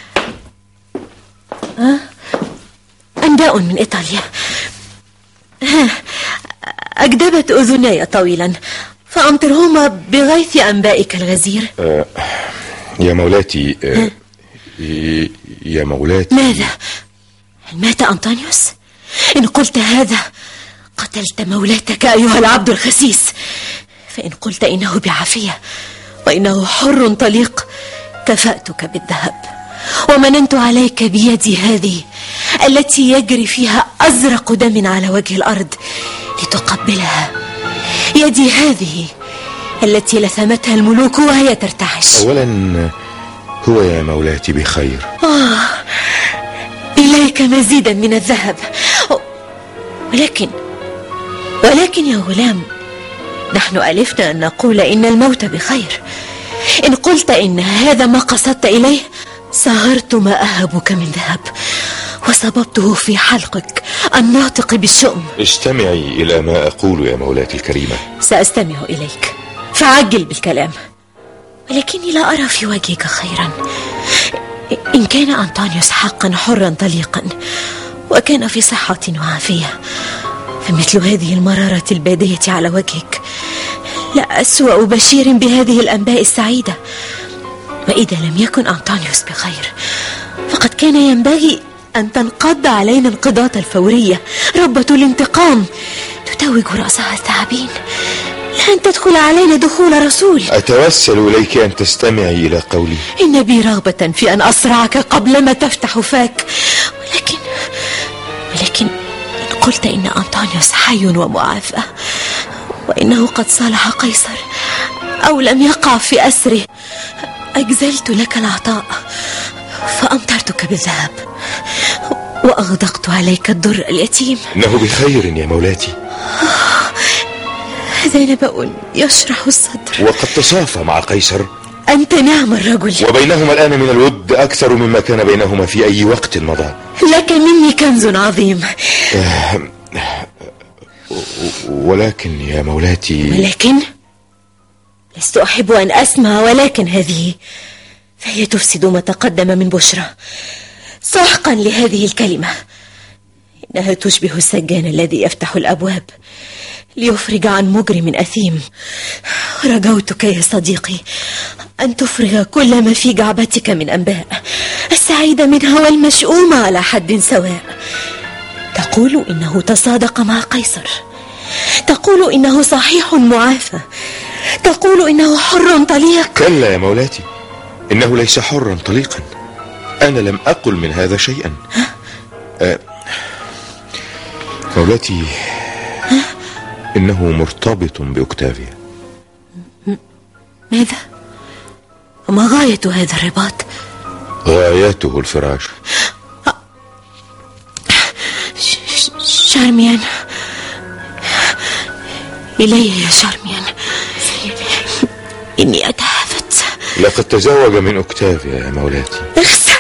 أه؟ أنداء من إيطاليا. أجدبت أذني طويلا فأمطرهما بغيث أنبائك الغزير. أه يا مولاتي أه يا مولاتي ماذا؟ هل مات أنطونيوس؟ إن قلت هذا قتلت مولاتك أيها العبد الخسيس، فإن قلت إنه بعافية وإنه حر طليق كفأتك بالذهب ومننت عليك بيدي هذه التي يجري فيها أزرق دم على وجه الأرض لتقبلها، يدي هذه التي لثمتها الملوك وهي ترتعش. أولا هو يا مولاتي بخير. آه، إليك مزيدا من الذهب. ولكن ولكن يا غلام، نحن ألفنا أن نقول إن الموت بخير. إن قلت إن هذا ما قصدت إليه صهرت ما أهبك من ذهب وصببته في حلقك الناطق بالشؤم. استمعي إلى ما أقول يا مولاتي الكريمة. سأستمع إليك فعجل بالكلام، ولكني لا أرى في وجهك خيرا. إن كان أنطونيوس حقا حرا طليقا وكان في صحة وعافية، فمثل هذه المرارة البادية على وجهك لا أسوأ بشير بهذه الأنباء السعيدة. وإذا لم يكن أنطونيوس بخير فقد كان ينبغي أن تنقض علينا انقضاة الفورية، ربة الانتقام تتوج رأسها الثعابين، لا أن تدخل علينا دخول رسول. أتوسل إليك أن تستمعي إلى قولي. إن بي رغبة في أن أصرعك قبل ما تفتح فاك، ولكن ولكن إن قلت إن أنطونيوس حي ومعافى وإنه قد صالح قيصر أو لم يقع في أسره، أجزلت لك العطاء فأمطرتك بالذهب وأغدقت عليك الضر اليتيم. إنه بخير يا مولاتي. هذا نبأ يشرح الصدر. وقد تصافى مع قيصر. أنت نعم الرجل. وبينهما الآن من الود أكثر مما كان بينهما في أي وقت مضى. لك مني كنز عظيم. ولكن يا مولاتي. ولكن لست أحب أن أسمع ولكن هذه، فهي تفسد ما تقدم من بشرى. سحقا لهذه الكلمة، إنها تشبه السجان الذي يفتح الأبواب ليفرج عن مجرم أثيم. رجوتك يا صديقي أن تفرغ كل ما في جعبتك من أنباء، السعيدة منها والمشؤومة على حد سواء. تقول إنه تصادق مع قيصر، تقول إنه صحيح معافى، تقول إنه حر طليق. كلا يا مولاتي، إنه ليس حرا طليقا. أنا لم أقل من هذا شيئا. أه مولاتي، إنه مرتبط بأوكتافيا. ماذا؟ وما غاية هذا الرباط؟ غايته الفراش. شارميان، إلي يا شارميان، إني أتهافت. لقد تزوج من أوكتافيا يا مولاتي. اخسأ،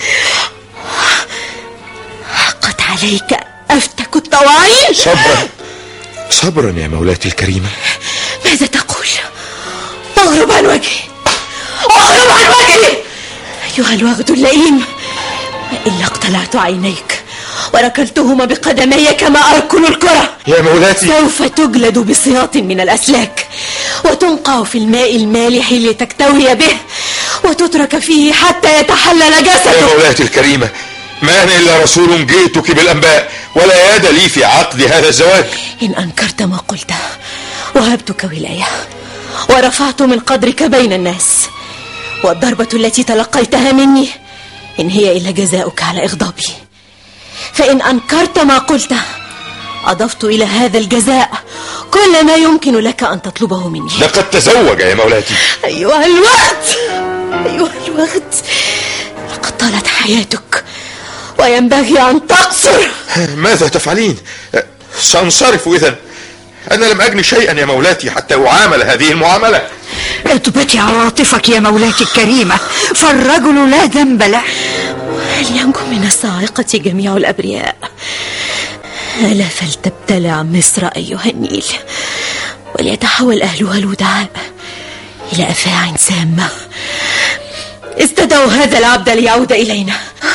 حقت عليك أفتك الطواعين. صبرا صبرا يا مولاتي الكريمة. ماذا تقول؟ اغرب عن وجهي، اغرب عن وجهي. أيها الوغد اللئيم، إلا اقتلعت عينيك وركلتهما بقدمي كما أركل الكرة. يا مولاتي، سوف تجلد بسياط من الأسلاك وتنقع في الماء المالح لتكتوي به وتترك فيه حتى يتحلل جسدك. يا مولاتي الكريمة، ما أنا إلا رسول جئتك بالأنباء، ولا يد لي في عقد هذا الزواج. إن أنكرت ما قلته وهبتك ولاية ورفعت من قدرك بين الناس، والضربة التي تلقيتها مني إن هي إلا جزاؤك على إغضابي. فإن أنكرت ما قلته أضفت إلى هذا الجزاء كل ما يمكن لك أن تطلبه مني. لقد تزوج يا مولاتي. أيها الوغد، أيها الوغد، لقد طالت حياتك وينبغي أن تقصر. ماذا تفعلين؟ سأنصرف إذن. أنا لم أجني شيئا يا مولاتي حتى أعامل هذه المعاملة. اضبطي عواطفك يا مولاتي الكريمة، فالرجل لا ذنب له. هل ينجو من الصاعقة جميع الأبرياء؟ ألا فلتبتلع مصر أيها النيل، وليتحول أهلها الودعاء إلى أفاع سامة. استدعوا هذا العبد ليعود إلينا.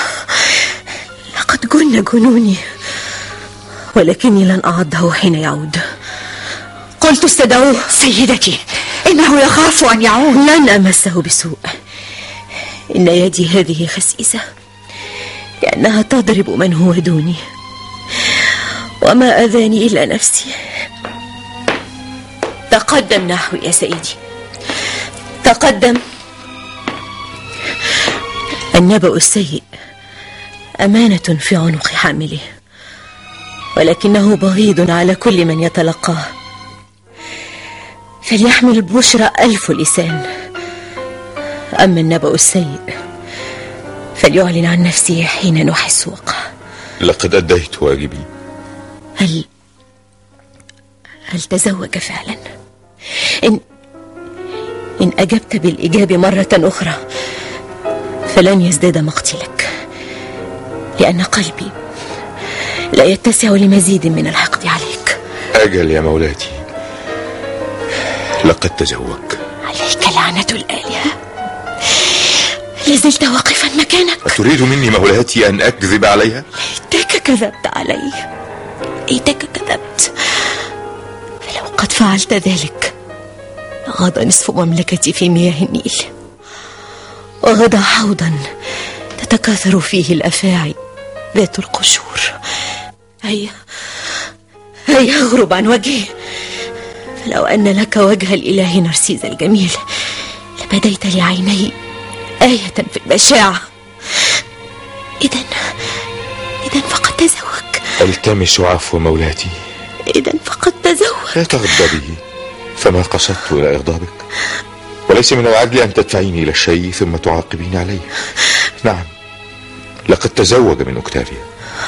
لقد جن جنوني، ولكني لن أعضه حين يعود. قلت استدعوه. سيدتي، إنه يخاف أن يعود. لن أمسه بسوء، إن يدي هذه خسيسة لأنها تضرب من هو دوني، وما أذاني إلا نفسي. تقدم نحوي يا سيدي، تقدم. النبأ السيء أمانة في عنق حامله، ولكنه بغيض على كل من يتلقاه. فليحمل البشرى ألف لسان، أما النبأ السيء فليعلن عن نفسه حين نحس وقعه. لقد أديت واجبي. هل هل تزوج فعلا؟ إن إن أجبت بالإجابة مرة أخرى فلن يزداد مقتلك، لأن قلبي لا يتسع لمزيد من الحقد عليك. أجل يا مولاتي، لقد تزوج. عليك لعنة الآلهة، لازلت واقفا مكانك. أتريد مني مولاتي أن أكذب عليها؟ ليتك كذبت علي، ليتك كذبت. فلو قد فعلت ذلك غاد نصف مملكتي في مياه النيل، وغدا حوضا تتكاثر فيه الأفاعي ذات القشور. هيا هيا اغرب عن وجهي، فلو أن لك وجه الإله نرسيز الجميل لبديت لعيني آية في البشاعة. إذن إذن فقد تزوج. ألتمس عفو مولاتي. إذن فقد تزوج. لا تغضبي، فما قصدت إلى إغضابك، وليس من العدل أن تدفعيني إلى الشيء ثم تعاقبيني عليه. نعم، لقد تزوج من أوكتافيا.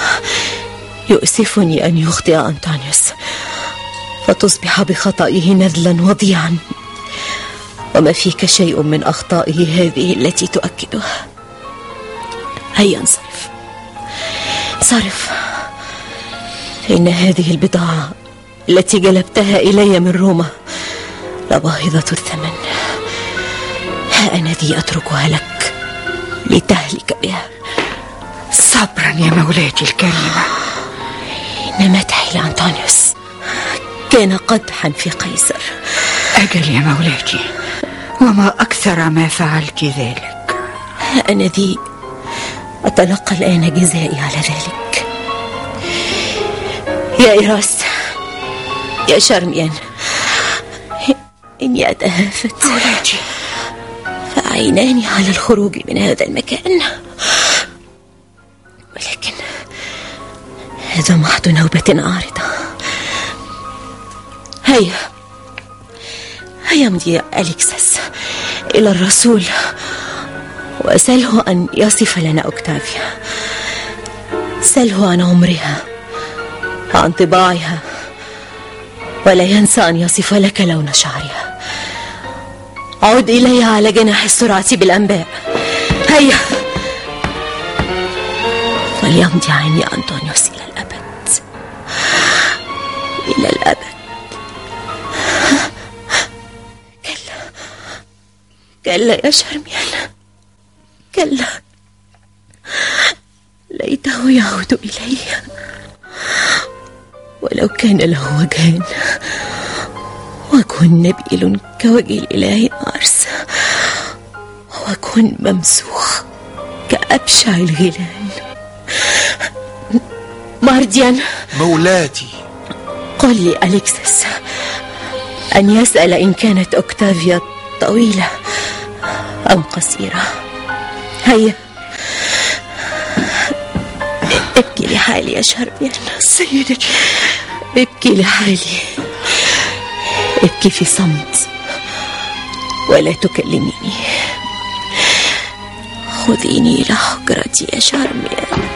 يؤسفني أن يخطئ أنطونيوس فتصبح بخطئه نذلا وضيعا، وما فيك شيء من أخطائه هذه التي تؤكدها. هيا انصرف، انصرف، فإن هذه البضاعة التي جلبتها إلي من روما لباهظة الثمن. ها أنا ذي أتركها لك لتهلك بها. صبرا يا مولاتي الكريمة. إن مدحي لأنطونيوس كان قدحا في قيصر. أجل يا مولاتي، وما أكثر ما فعلت ذلك. ها أنا ذي أتلقى الآن جزائي على ذلك. يا إيراس، يا شرميان، إني أتهافت مولاتي، فعيناني على الخروج من هذا المكان، ولكن هذا محض نوبة عارضة. هيا هيا امضي أليكسس إلى الرسول وأسأله أن يصف لنا أوكتافيا. سأله عن عمرها، عن طباعها، ولا ينسى أن يصف لك لون شعرها. عد إلي على جناح السرعة بالأنباء. هيا، وليمضي عني أنطونيوس إلى الأبد، إلى الأبد. كلا كلا يا شرميان، كلا، ليته يعود إلي، ولو كان له وجهان، وجه نبيل كوجه الإله مارس، ووجه ممسوخ كأبشع الغيلان. مارديان مولاتي، قل لي أليكسس أن يسأل إن كانت أوكتافيا طويلة أم قصيرة. هيا ابكي لحالي يا شاربيان. سيدتي، ابكي لحالي، ابكي في صمت ولا تكلميني. خذيني إلى حجرتي يا شاربيان.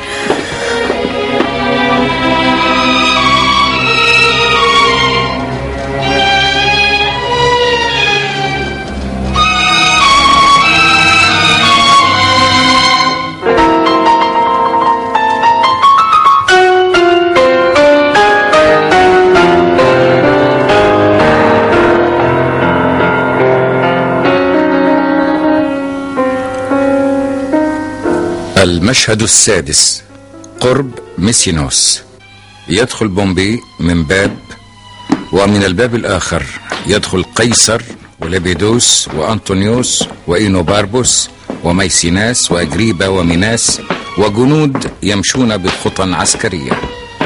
المشهد السادس. قرب ميسينوس. يدخل بومبي من باب، ومن الباب الآخر يدخل قيصر ولبيدوس وأنطونيوس وإينوباربوس وميسيناس وأجريبا وميناس وجنود يمشون بخطى عسكرية.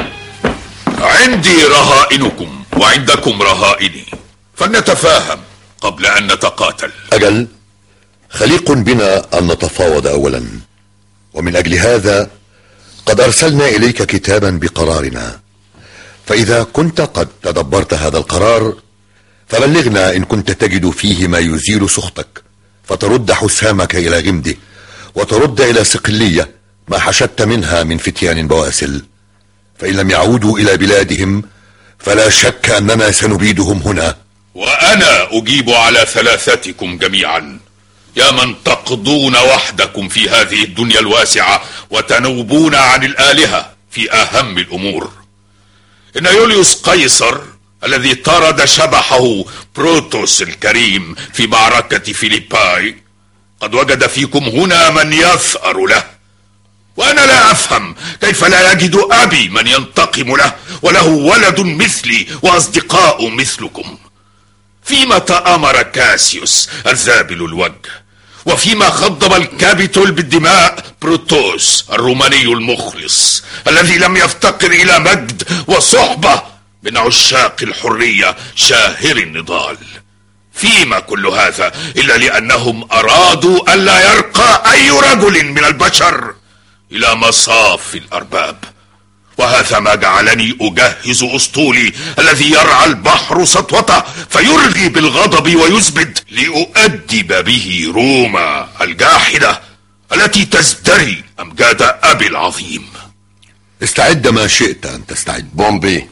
عندي رهائنكم وعندكم رهائني، فلنتفاهم قبل أن نتقاتل. أجل، خليق بنا أن نتفاوض أولا، ومن أجل هذا قد أرسلنا إليك كتابا بقرارنا، فإذا كنت قد تدبرت هذا القرار فبلغنا إن كنت تجد فيه ما يزيل سخطك، فترد حسامك إلى غمده، وترد إلى صقلية ما حشدت منها من فتيان بواسل. فإن لم يعودوا إلى بلادهم فلا شك أننا سنبيدهم هنا. وأنا أجيب على ثلاثتكم جميعا، يا من تقضون وحدكم في هذه الدنيا الواسعة وتنوبون عن الآلهة في أهم الأمور. إن يوليوس قيصر الذي طرد شبحه بروتوس الكريم في معركة فيليباي قد وجد فيكم هنا من يثأر له، وأنا لا أفهم كيف لا يجد أبي من ينتقم له وله ولد مثلي وأصدقاء مثلكم. فيما تأمر كاسيوس الذابل الوجه، وفيما خضب الكابيتول بالدماء بروتوس الروماني المخلص الذي لم يفتقر إلى مجد وصحبة من عشاق الحرية شاهر النضال. فيما كل هذا إلا لأنهم أرادوا ألا يرقى أي رجل من البشر إلى مصاف الأرباب. وهذا ما جعلني أجهز أسطولي الذي يرعى البحر سطوته فيرغي بالغضب ويزبد، لأؤدب به روما الجاحدة التي تزدري أمجاد أبي العظيم. استعد ما شئت أن تستعد. بومبي،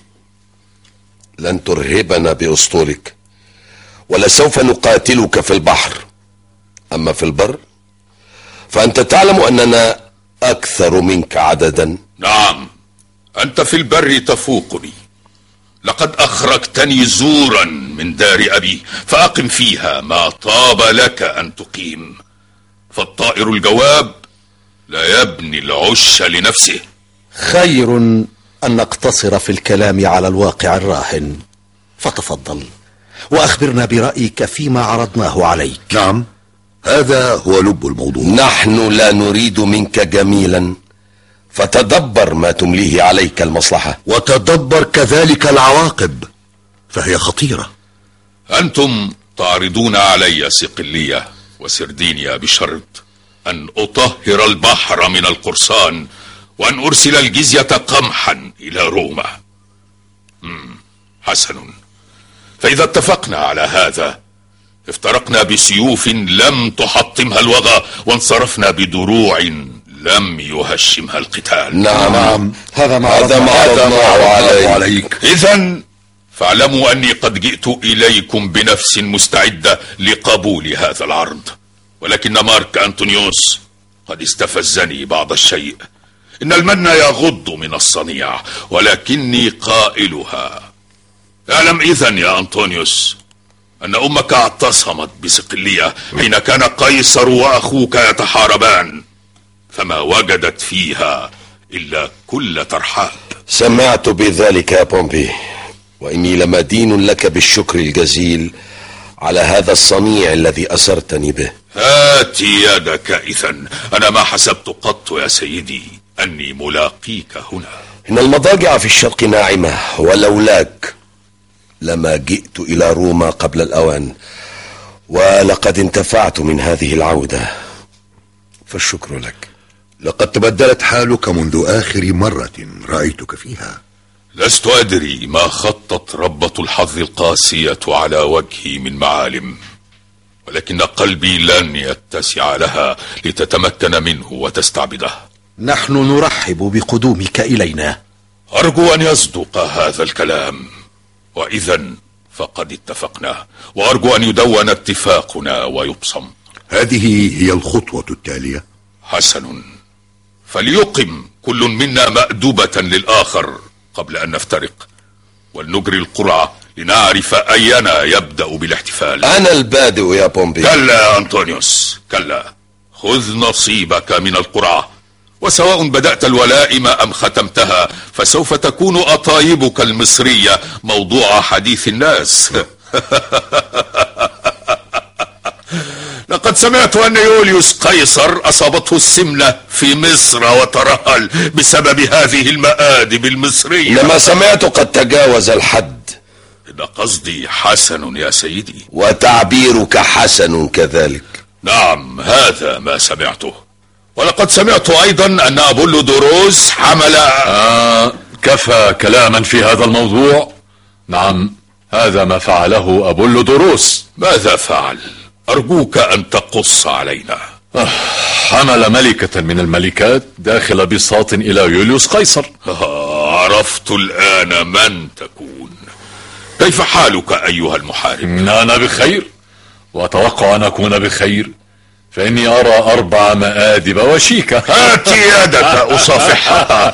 لن ترهبنا بأسطولك، ولسوف نقاتلك في البحر. أما في البر فأنت تعلم أننا أكثر منك عددا. نعم، أنت في البر تفوقني. لقد أخرجتني زورا من دار أبي، فأقم فيها ما طاب لك أن تقيم. فالطائر الجواب لا يبني العش لنفسه. خير أن نقتصر في الكلام على الواقع الراهن، فتفضل وأخبرنا برأيك فيما عرضناه عليك. نعم، هذا هو لب الموضوع. نحن لا نريد منك جميلا، فتدبر ما تمليه عليك المصلحة، وتدبر كذلك العواقب، فهي خطيرة. أنتم تعرضون علي صقلية وسردينيا بشرط أن أطهر البحر من القرصان، وأن أرسل الجزية قمحا إلى روما. مم. حسن، فإذا اتفقنا على هذا افترقنا بسيوف لم تحطمها الوغى، وانصرفنا بدروع لم يهشمها القتال. نعم, نعم. هذا ما عرضناه عليك, عليك. إذن فاعلموا أني قد جئت إليكم بنفس مستعدة لقبول هذا العرض، ولكن مارك أنطونيوس قد استفزني بعض الشيء. إن المن يغض من الصنيع، ولكني قائلها. اعلم إذن يا أنطونيوس أن أمك اعتصمت بصقلية حين كان قيصر وأخوك يتحاربان، فما وجدت فيها إلا كل ترحاب. سمعت بذلك يا بومبي، وإني لمدين لك بالشكر الجزيل على هذا الصنيع الذي أسرتني به. هات يدك إذن، أنا ما حسبت قط يا سيدي أني ملاقيك هنا. إن المضاجع في الشرق ناعمة، ولولاك لما جئت إلى روما قبل الأوان، ولقد انتفعت من هذه العودة، فالشكر لك. لقد تبدلت حالك منذ آخر مرة رأيتك فيها. لست أدري ما خطت ربة الحظ القاسية على وجهي من معالم، ولكن قلبي لن يتسع لها لتتمكن منه وتستعبده. نحن نرحب بقدومك إلينا. أرجو أن يصدق هذا الكلام، وإذا فقد اتفقنا، وأرجو أن يدون اتفاقنا ويبصم. هذه هي الخطوة التالية. حسن، فليقم كل منا مأدبة للآخر قبل أن نفترق، ولنجري القرعة لنعرف أينا يبدأ بالاحتفال. أنا البادئ يا بومبي. كلا يا أنطونيوس، كلا. خذ نصيبك من القرعة، وسواء بدأت الولائم أم ختمتها فسوف تكون أطايبك المصرية موضوع حديث الناس. لقد سمعت أن يوليوس قيصر أصابته السمنة في مصر وترهل بسبب هذه المآدب المصرية. لما سمعت قد تجاوز الحد. إن قصدي حسن يا سيدي، وتعبيرك حسن كذلك. نعم، هذا ما سمعته. ولقد سمعت أيضا أن أبولودوروس حمل آه كفى كلاما في هذا الموضوع. نعم، هذا ما فعله أبولودوروس. ماذا فعل؟ أرجوك أن تقص علينا. آه حمل ملكة من الملكات داخل بساط إلى يوليوس قيصر. آه عرفت الآن من تكون. كيف حالك أيها المحارب؟ أنا بخير، وأتوقع أن أكون بخير، فإني أرى أربع مآدب وشيكة. هات يدك أصافحها.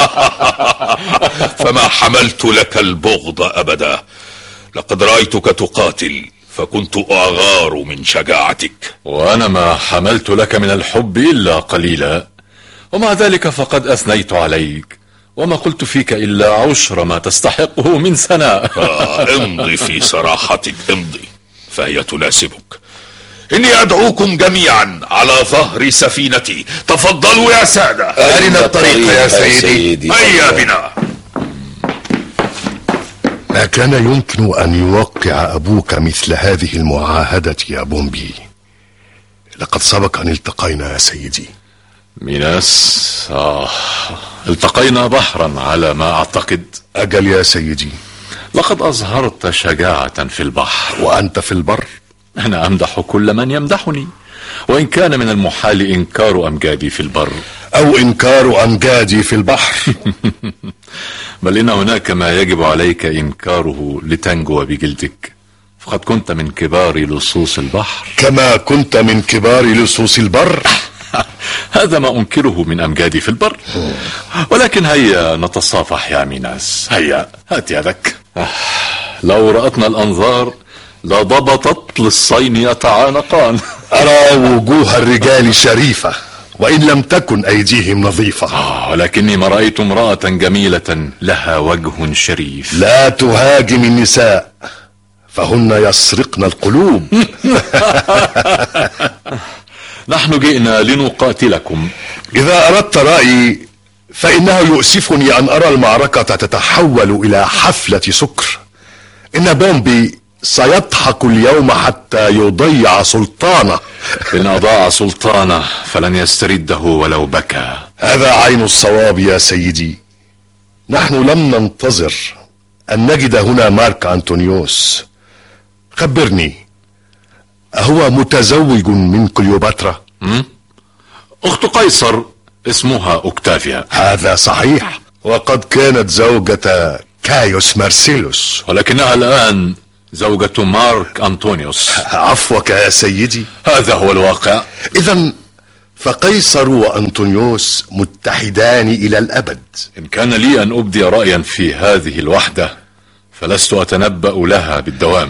فما حملت لك البغض أبدا، لقد رأيتك تقاتل فكنت أغار من شجاعتك. وأنا ما حملت لك من الحب إلا قليلا، ومع ذلك فقد أثنيت عليك، وما قلت فيك إلا عشر ما تستحقه من ثناء. آه امضي في صراحتك، امضي، فهي تناسبك. إني أدعوكم جميعا على ظهر سفينتي. تفضلوا يا سادة. أرنا الطريق يا سيدي. هيا بنا. ما كان يمكن أن يوقع أبوك مثل هذه المعاهدة يا بومبي. لقد سبق أن التقينا يا سيدي. ميناس، آه التقينا بحرا على ما أعتقد. أجل يا سيدي. لقد أظهرت شجاعة في البحر. وأنت في البر؟ أنا أمدح كل من يمدحني، وإن كان من المحال إنكار أمجادي في البر أو إنكار أمجادي في البحر. بل إن هناك ما يجب عليك إنكاره لتنجو بجلدك، فقد كنت من كبار لصوص البحر كما كنت من كبار لصوص البر. هذا ما أنكره من أمجادي في البر. ولكن هيا نتصافح يا ميناس، هيا هات يدك. لو رأتنا الأنظار لضبطت للصين يتعانقان. أرى وجوه الرجال شريفة وإن لم تكن أيديهم نظيفة. آه ولكني ما رأيت امرأة جميلة لها وجه شريف. لا تهاجم النساء فهن يسرقن القلوب. نحن جئنا لنقاتلكم. إذا أردت رأيي فإنه يؤسفني أن أرى المعركة تتحول إلى حفلة سكر. إن بومبي سيضحك اليوم حتى يضيع سلطانه. إن أضاع سلطانه فلن يسترده ولو بكى. هذا عين الصواب يا سيدي. نحن لم ننتظر أن نجد هنا مارك أنطونيوس. خبرني، أهو متزوج من كليوباترا؟ أخت قيصر اسمها أوكتافيا. هذا صحيح، وقد كانت زوجة كايوس مارسيلوس، ولكنها الآن زوجة مارك أنطونيوس. عفوك يا سيدي، هذا هو الواقع. إذن فقيصر وأنطونيوس متحدان إلى الأبد. إن كان لي أن أبدي رأيا في هذه الوحدة فلست أتنبأ لها بالدوام.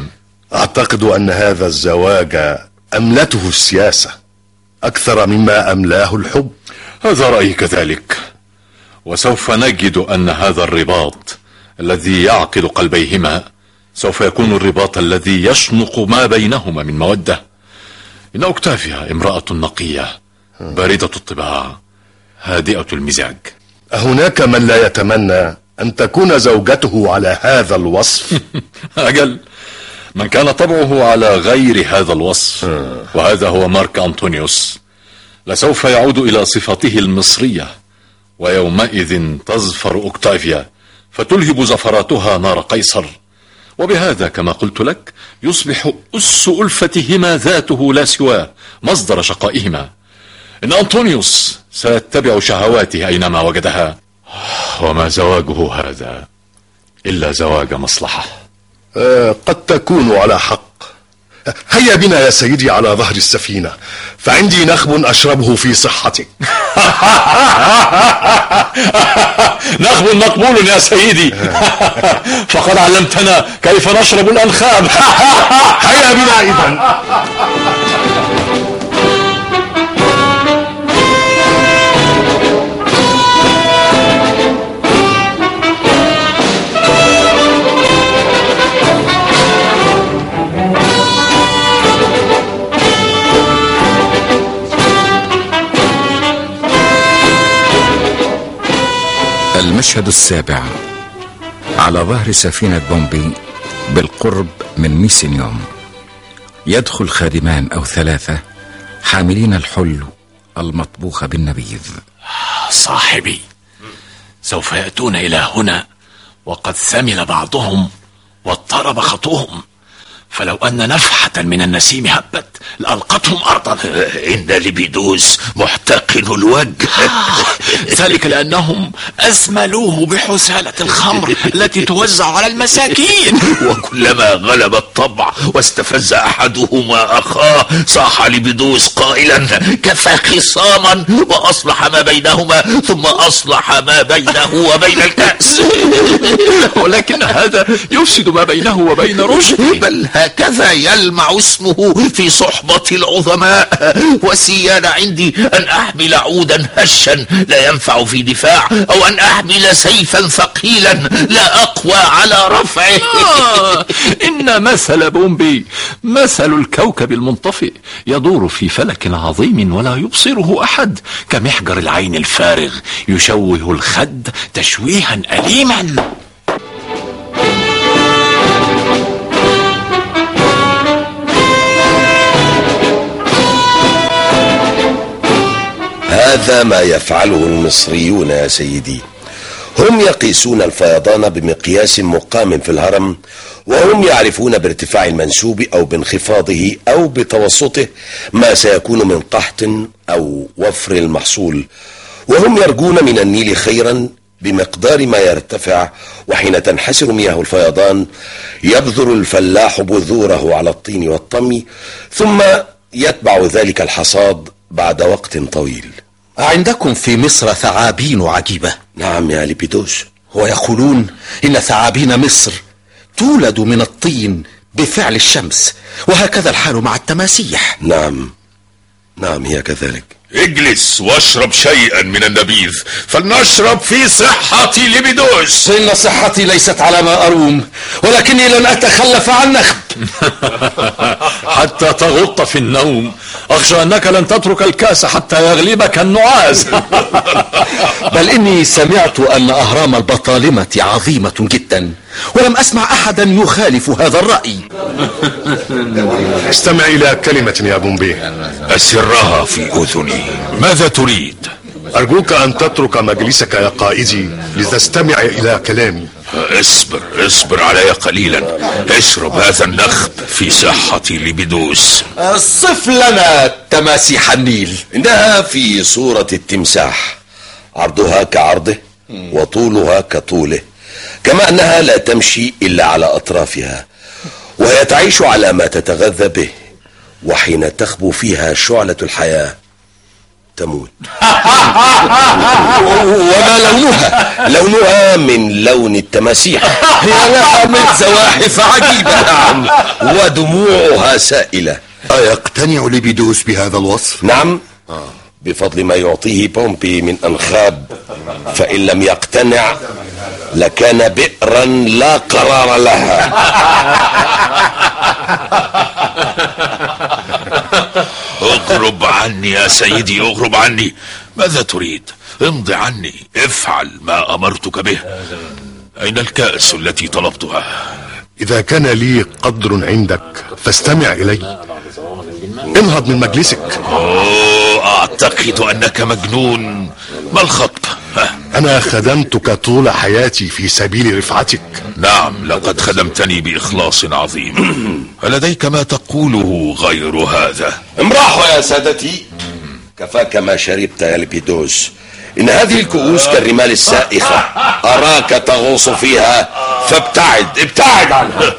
أعتقد أن هذا الزواج أملته السياسة أكثر مما أملاه الحب. هذا رأيي كذلك، وسوف نجد أن هذا الرباط الذي يعقد قلبيهما سوف يكون الرباط الذي يشنق ما بينهما من مودة. إن أوكتافيا امرأة نقية باردة الطباع هادئة المزاج. أهناك من لا يتمنى أن تكون زوجته على هذا الوصف؟ أجل، من كان طبعه على غير هذا الوصف وهذا هو مارك أنطونيوس لسوف يعود إلى صفته المصرية، ويومئذ تظفر أوكتافيا فتلهب زفراتها نار قيصر، وبهذا كما قلت لك يصبح أس ألفتهما ذاته لا سواه مصدر شقائهما. إن أنطونيوس سيتبع شهواته أينما وجدها، وما زواجه هذا إلا زواج مصلحة. أه قد تكون على حق. هيا بنا يا سيدي على ظهر السفينة، فعندي نخب أشربه في صحتك. نخب مقبول يا سيدي. فقد علمتنا كيف نشرب الأنخاب. هيا بنا إذن. المشهد السابع. على ظهر سفينة بومبي بالقرب من ميسينيوم يدخل خادمان أو ثلاثة حاملين الحلو المطبوخ بالنبيذ. صاحبي، سوف يأتون إلى هنا وقد ثمل بعضهم واضطرب خطوهم، فلو أن نفحة من النسيم هبت لألقتهم أرضا. إن لبيدوس محتقن الوجه. ذلك لأنهم أثملوه بحسالة الخمر التي توزع على المساكين. وكلما غلب الطبع واستفز أحدهما أخاه صاح لبيدوس قائلا كفى خصاما، وأصلح ما بينهما ثم أصلح ما بينه وبين الكأس. ولكن هذا يفسد ما بينه وبين رشد. بل هكذا يلمع اسمه في صحبة العظماء. وسيان عندي أن أحمل عودا هشا لا ينفع في دفاع، أو أن أحمل سيفا ثقيلا لا أقوى على رفعه. آه إن مثل بومبي مثل الكوكب المنطفئ يدور في فلك عظيم ولا يبصره أحد، كمحجر العين الفارغ يشوه الخد تشويها أليما. هذا ما يفعله المصريون يا سيدي. هم يقيسون الفيضان بمقياس مقام في الهرم، وهم يعرفون بارتفاع المنسوب أو بانخفاضه أو بتوسطه ما سيكون من قحط أو وفر المحصول، وهم يرجون من النيل خيرا بمقدار ما يرتفع. وحين تنحسر مياه الفيضان يبذر الفلاح بذوره على الطين والطمي، ثم يتبع ذلك الحصاد بعد وقت طويل. عندكم في مصر ثعابين عجيبة. نعم يا ليبيدوس. ويقولون إن ثعابين مصر تولد من الطين بفعل الشمس، وهكذا الحال مع التماسيح. نعم نعم هي كذلك. اجلس واشرب شيئا من النبيذ فلنشرب في صحة ليبيدوس. إن صحتي ليست على ما أروم، ولكني لن أتخلف عن نخب. حتى تغط في النوم. أخشى أنك لن تترك الكاس حتى يغلبك النعاس. بل إني سمعت أن أهرام البطالمة عظيمة جدا، ولم أسمع أحدا يخالف هذا الرأي. استمع إلى كلمة يا بومبي. أسرها في أذني. ماذا تريد؟ أرجوك أن تترك مجلسك يا قائدي لتستمع إلى كلامي. اصبر اصبر علي قليلا. اشرب هذا النخب في صحة ليبيدوس. صف لنا تماسيح النيل. إنها في صورة التمساح، عرضها كعرضه وطولها كطوله، كما أنها لا تمشي إلا على أطرافها، وهي تعيش على ما تتغذى به، وحين تخبو فيها شعلة الحياة تموت. وما لونها؟ لونها من لون التماسيح، هي لها من زواحف عجيبة. نعم، ودموعها سائلة. أيقتنع لبيدوس بهذا الوصف؟ نعم، بفضل ما يعطيه بومبي من أنخاب، فإن لم يقتنع لكان بئرا لا قرار لها. اغرب عني يا سيدي، اغرب عني. ماذا تريد؟ امضي عني، افعل ما أمرتك به. أين الكأس التي طلبتها؟ إذا كان لي قدر عندك فاستمع إلي. انهض من مجلسك. أوه، أعتقد أنك مجنون. ما الخطب؟ أنا خدمتك طول حياتي في سبيل رفعتك. نعم، لقد خدمتني بإخلاص عظيم. فلديك ما تقوله غير هذا؟ امرحوا يا سادتي، كفاك ما شربت يا لبيدوس. إن هذه الكؤوس كالرمال السائخة، أراك تغوص فيها، فابتعد ابتعد عنها.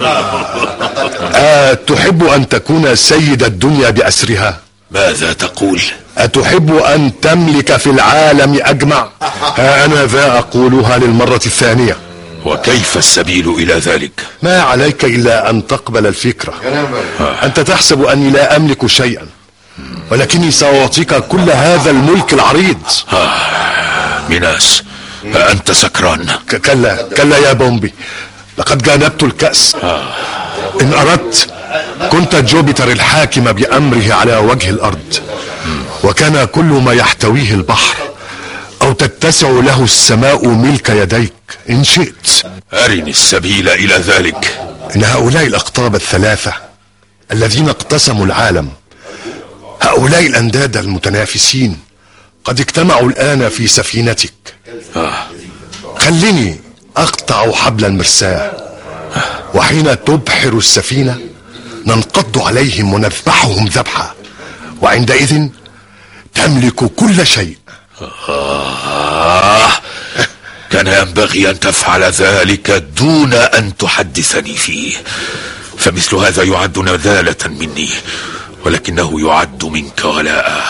أتحب أن تكون سيد الدنيا بأسرها؟ ماذا تقول؟ أتحب أن تملك في العالم أجمع؟ ها أنا ذا أقولها للمرة الثانية. وكيف السبيل إلى ذلك؟ ما عليك إلا أن تقبل الفكرة. أنت تحسب أني لا أملك شيئا، ولكني سأعطيك كل هذا الملك العريض. ميناس، أنت سكران؟ كلا كلا يا بومبي، لقد جانبت الكأس. إن أردت كنت جوبيتر الحاكم بأمره على وجه الأرض، وكان كل ما يحتويه البحر أو تتسع له السماء ملك يديك إن شئت. أرني السبيل إلى ذلك. إن هؤلاء الأقطاب الثلاثة الذين اقتسموا العالم، هؤلاء الأنداد المتنافسين، قد اجتمعوا الآن في سفينتك. خليني أقطع حبل المرساة، وحين تبحر السفينة ننقض عليهم ونذبحهم ذبحا، وعندئذ تملك كل شيء. آه، كان ينبغي أن تفعل ذلك دون أن تحدثني فيه، فمثل هذا يعد نذالة مني، ولكنه يعد منك ولاء.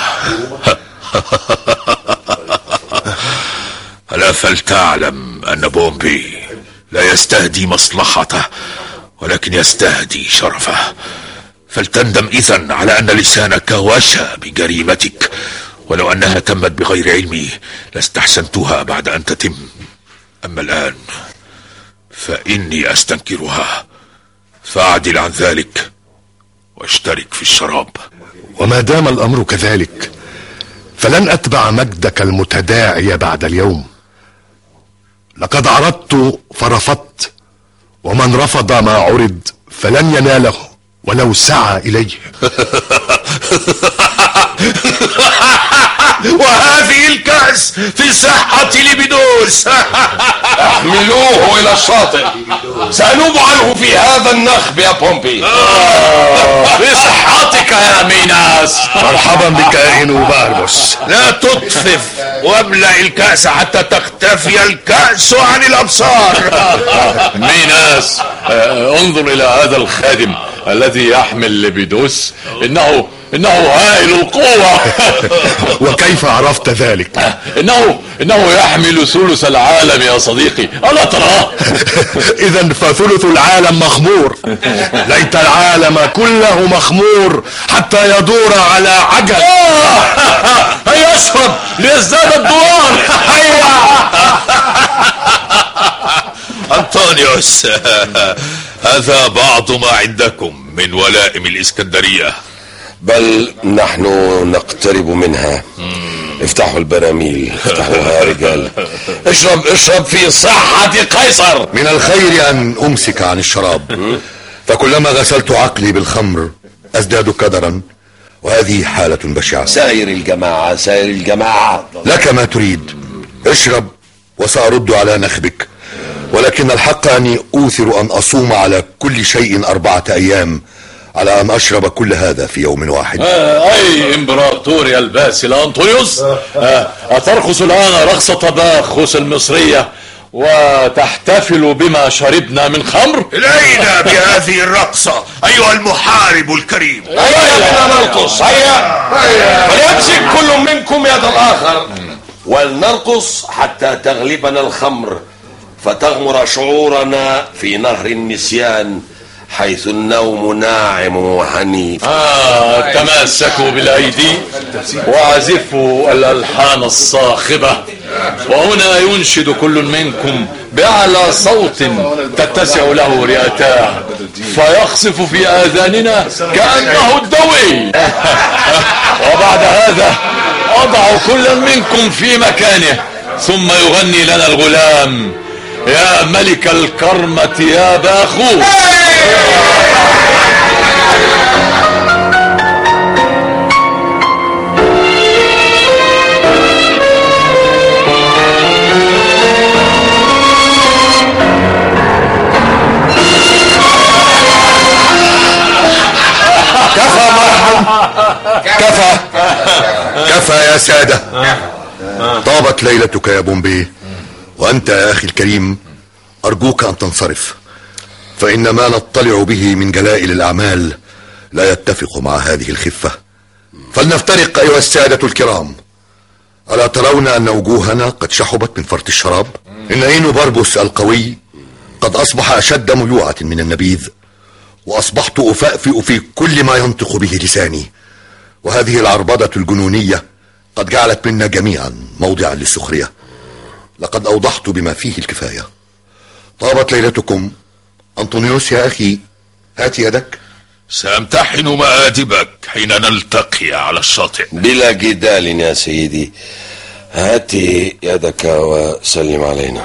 ألا فلتعلم أن بومبي لا يستهدي مصلحته، ولكن يستهدي شرفه. فلتندم إذن على أن لسانك وشى بجريمتك، ولو أنها تمت بغير علمي لاستحسنتها بعد أن تتم. أما الآن فإني أستنكرها، فأعدل عن ذلك واشترك في الشراب. وما دام الأمر كذلك فلن أتبع مجدك المتداعي بعد اليوم. لقد عرضت فرفضت، ومن رفض ما عرض فلن يناله ولو سعى إليه. وهذه الكأس في صحة لبيدوس. احملوه إلى الشاطئ، سأنوب عنه في هذا النخب يا بومبي. في صحتك يا ميناس. مرحبا بك يا إنوباربوس. لا تطفف واملأ الكأس حتى تختفي الكأس عن الأبصار. ميناس، انظر إلى هذا الخادم الذي يحمل لبيدوس، إنه إنه هائل القوة. وكيف عرفت ذلك؟ إنه إنه يحمل ثلث العالم يا صديقي، ألا تراه؟ إذا فثلث العالم مخمور. ليت العالم كله مخمور حتى يدور على عجل. هيا اشرب ليزداد الدوار. هيا أنطونيوس، هذا بعض ما عندكم من ولائم الإسكندرية. بل نحن نقترب منها. افتحوا البراميل، افتحوها يا رجال. اشرب اشرب في صحة قيصر. من الخير أن أمسك عن الشراب، فكلما غسلت عقلي بالخمر أزداد كدرا، وهذه حالة بشعة. سائر الجماعة سائر الجماعة لك ما تريد، اشرب وسأرد على نخبك، ولكن الحق أني أوثر أن أصوم على كل شيء أربعة أيام على أن أشرب كل هذا في يوم واحد. آه أي إمبراطوري الباسل أنطونيوس، آه أترقص الآن رقصة باخوس المصرية وتحتفل بما شربنا من خمر؟ إلينا بهذه الرقصة أيها المحارب الكريم. هيا بنا نرقص. هيا وليمسك كل منكم يد الآخر، ولنرقص حتى تغلبنا الخمر فتغمر شعورنا في نهر النسيان حيث النوم ناعم وحنيف. آه تماسكوا بالأيدي وعزفوا الألحان الصاخبة، وهنا ينشد كل منكم بأعلى صوت تتسع له رئتاه فيخصف في آذاننا كأنه الدوي. وبعد هذا أضع كل منكم في مكانه ثم يغني لنا الغلام يا ملك الكرمة يا باخوف. كفى مرحبا، كفى كفى يا سادة. طابت ليلتك يا بومبي، وأنت يا أخي الكريم أرجوك أن تنصرف، فإن ما نطلع به من جلائل الأعمال لا يتفق مع هذه الخفة. فلنفترق أيها السادة الكرام. ألا ترون أن وجوهنا قد شحبت من فرط الشراب؟ إن عين بربس القوي قد أصبح أشد ميوعة من النبيذ، وأصبحت أفأفئ في كل ما ينطق به لساني، وهذه العربدة الجنونية قد جعلت منا جميعا موضعا للسخرية. لقد أوضحت بما فيه الكفاية. طابت ليلتكم. أنطونيوس يا أخي، هات يدك. سأمتحن مآدبك حين نلتقي على الشاطئ. بلا جدال يا سيدي، هات يدك وسلم علينا.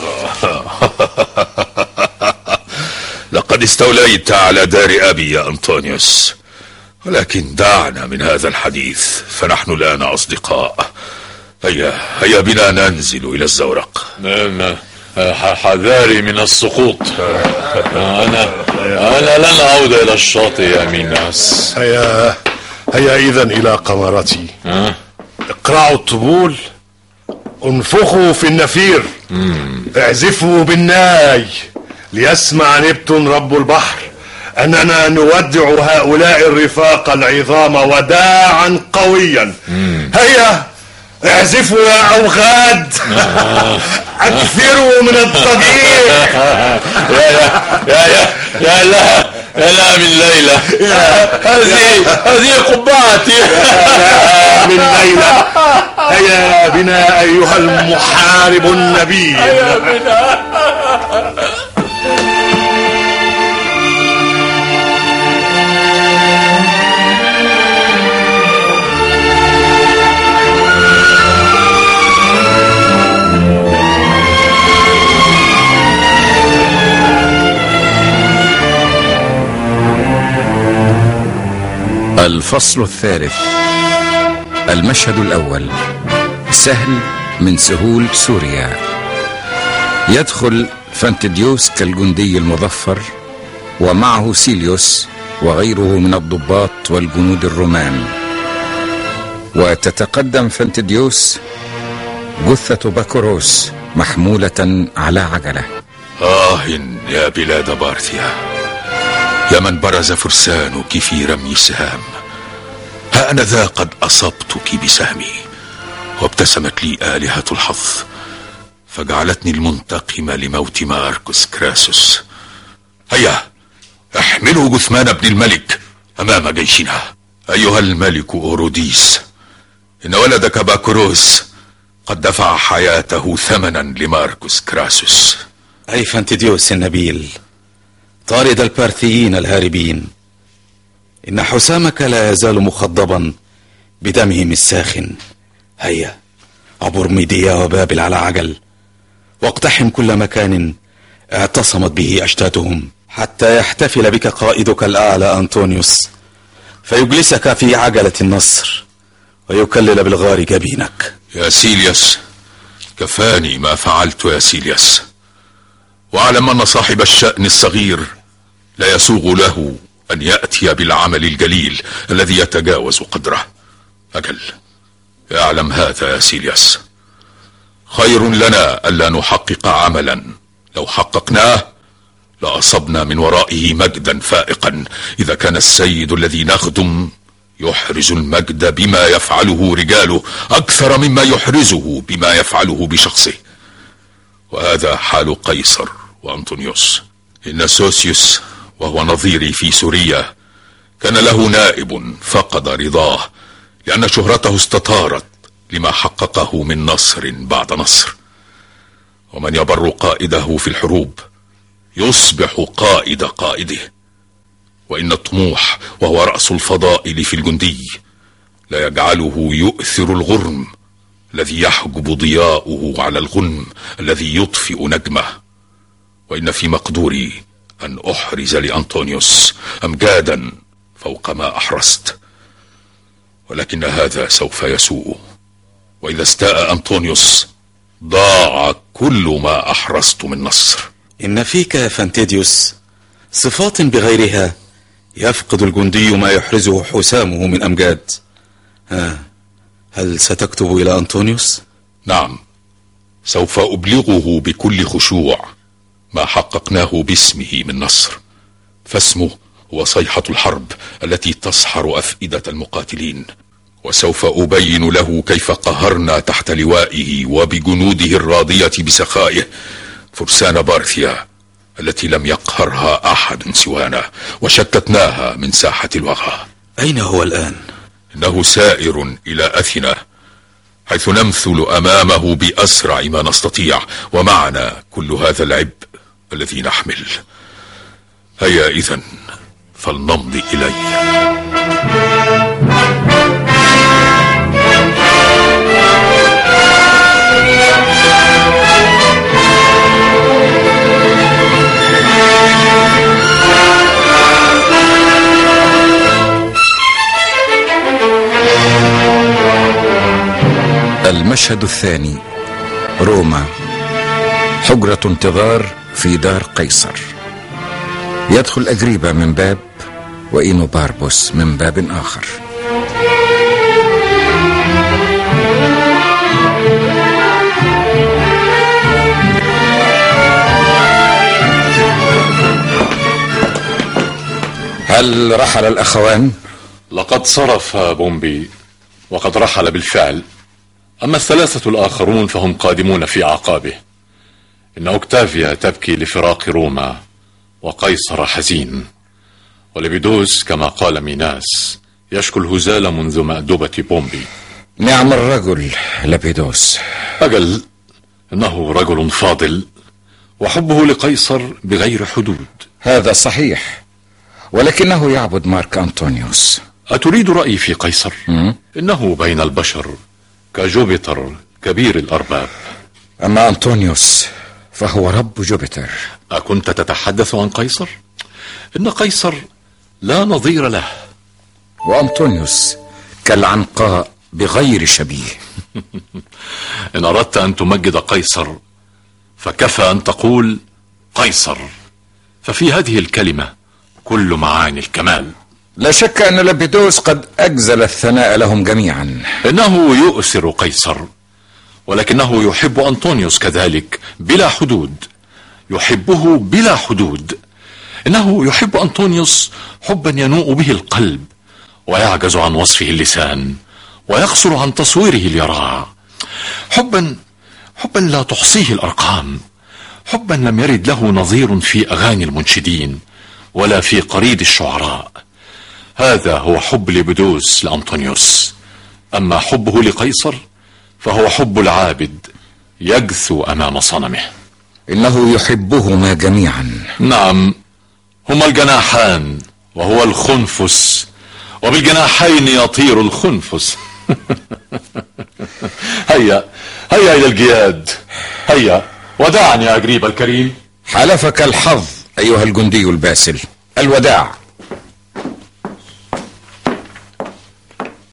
لقد استوليت على دار أبي يا أنطونيوس، ولكن دعنا من هذا الحديث، فنحن الآن أصدقاء. هيا هيا بنا ننزل إلى الزورق. نعم، حذاري من السقوط. أنا أنا لن أعود إلى الشاطئ يا ميناس. هيا هيا إذن إلى قمرتي. أه؟ اقرعوا الطبول، انفخوا في النفير، اعزفوا بالناي، ليسمع نبتون رب البحر أننا نودع هؤلاء الرفاق العظام وداعا قويا. هيا اعزفوا يا أوغاد. اكثروا من الضجيج. يا يا يا يا لا يا لا من ليلى، هذه هذه قبعتي من ليلى. هيا بنا أيها المحارب النبيل. هيا بنا. الفصل الثالث. المشهد الأول. سهل من سهول سوريا. يدخل فانتديوس كالجندي المظفر، ومعه سيليوس وغيره من الضباط والجنود الرومان، وتتقدم فانتديوس جثة باكوروس محمولة على عجلة. آه يا بلاد بارثيا، يا من برز فرسانك في رمي السهام، ها أنا ذا قد أصبتك بسهمي، وابتسمت لي آلهة الحظ فجعلتني المنتقمة لموت ماركوس كراسوس. هيا احملوا جثمان ابن الملك أمام جيشنا. أيها الملك أوروديس، إن ولدك باكوروس قد دفع حياته ثمنا لماركوس كراسوس. أي فانتديوس النبيل، طارد البارثيين الهاربين، إن حسامك لا يزال مخضبا بدمهم الساخن. هيا عبر ميديا وبابل على عجل، واقتحم كل مكان اعتصمت به أشتاتهم، حتى يحتفل بك قائدك الأعلى أنطونيوس، فيجلسك في عجلة النصر ويكلل بالغار جبينك. يا سيليوس، كفاني ما فعلت يا سيليوس، واعلم أن صاحب الشأن الصغير لا يسوغ له أن يأتي بالعمل الجليل الذي يتجاوز قدره. أجل اعلم هذا يا سيليوس، خير لنا ألا نحقق عملا لو حققناه لأصبنا من ورائه مجدا فائقا، إذا كان السيد الذي نخدم يحرز المجد بما يفعله رجاله أكثر مما يحرزه بما يفعله بشخصه. وهذا حال قيصر وأنطونيوس. إن سوسيوس وهو نظيري في سوريا كان له نائب فقد رضاه لأن شهرته استطارت لما حققه من نصر بعد نصر. ومن يبر قائده في الحروب يصبح قائد قائده. وإن الطموح وهو رأس الفضائل في الجندي لا يجعله يؤثر الغرم الذي يحجب ضياؤه على الغنم الذي يطفئ نجمه. وإن في مقدوري أن أحرز لأنطونيوس أمجادا فوق ما أحرزت، ولكن هذا سوف يسوء. وإذا استاء أنطونيوس ضاع كل ما أحرزت من نصر. إن فيك يا فانتيديوس صفات بغيرها يفقد الجندي ما يحرزه حسامه من أمجاد. ها، هل ستكتب إلى أنطونيوس؟ نعم، سوف أبلغه بكل خشوع ما حققناه باسمه من نصر. فاسمه هو صيحة الحرب التي تصحر أفئدة المقاتلين. وسوف أبين له كيف قهرنا تحت لوائه وبجنوده الراضية بسخائه فرسان بارثيا التي لم يقهرها أحد سوانا، وشتتناها من ساحة الوغى. أين هو الآن؟ إنه سائر إلى أثينا، حيث نمثل أمامه بأسرع ما نستطيع، ومعنا كل هذا العبء الذي نحمل. هيا إذن فلنمضي إليه. المشهد الثاني: روما، حجرة انتظار في دار قيصر. يدخل أجريبة من باب وإينوباربوس من باب آخر. هل رحل الأخوان؟ لقد صرف بومبي وقد رحل بالفعل، أما الثلاثة الآخرون فهم قادمون في أعقابه. إن أوكتافيا تبكي لفراق روما، وقيصر حزين، ولبيدوس كما قال ميناس يشكو الهزال منذ مأدبة بومبي. نعم الرجل لبيدوس. أجل، إنه رجل فاضل، وحبه لقيصر بغير حدود. هذا صحيح، ولكنه يعبد مارك أنطونيوس. أتريد رأيي في قيصر؟ م? إنه بين البشر كجوبيتر كبير الأرباب. أما أنطونيوس فهو رب جوبيتر. أكنت تتحدث عن قيصر؟ إن قيصر لا نظير له، وأنطونيوس كالعنقاء بغير شبيه. إن أردت أن تمجد قيصر فكفى أن تقول قيصر، ففي هذه الكلمة كل معاني الكمال. لا شك أن لبيدوس قد أجزل الثناء لهم جميعا. إنه يؤثر قيصر، ولكنه يحب أنطونيوس كذلك بلا حدود، يحبه بلا حدود. إنه يحب أنطونيوس حبا ينوء به القلب، ويعجز عن وصفه اللسان، ويقصر عن تصويره اليراع. حبا حبا لا تحصيه الأرقام، حبا لم يرد له نظير في أغاني المنشدين ولا في قريد الشعراء. هذا هو حب لبيدوس لأنطونيوس. أما حبه لقيصر فهو حب العابد يجثو أمام صنمه. إنه يحبهما جميعا. نعم، هما الجناحان وهو الخنفس، وبالجناحين يطير الخنفس. هيا هيا إلى الجياد، هيا ودعني يا أجريب الكريم. حلفك الحظ أيها الجندي الباسل. الوداع.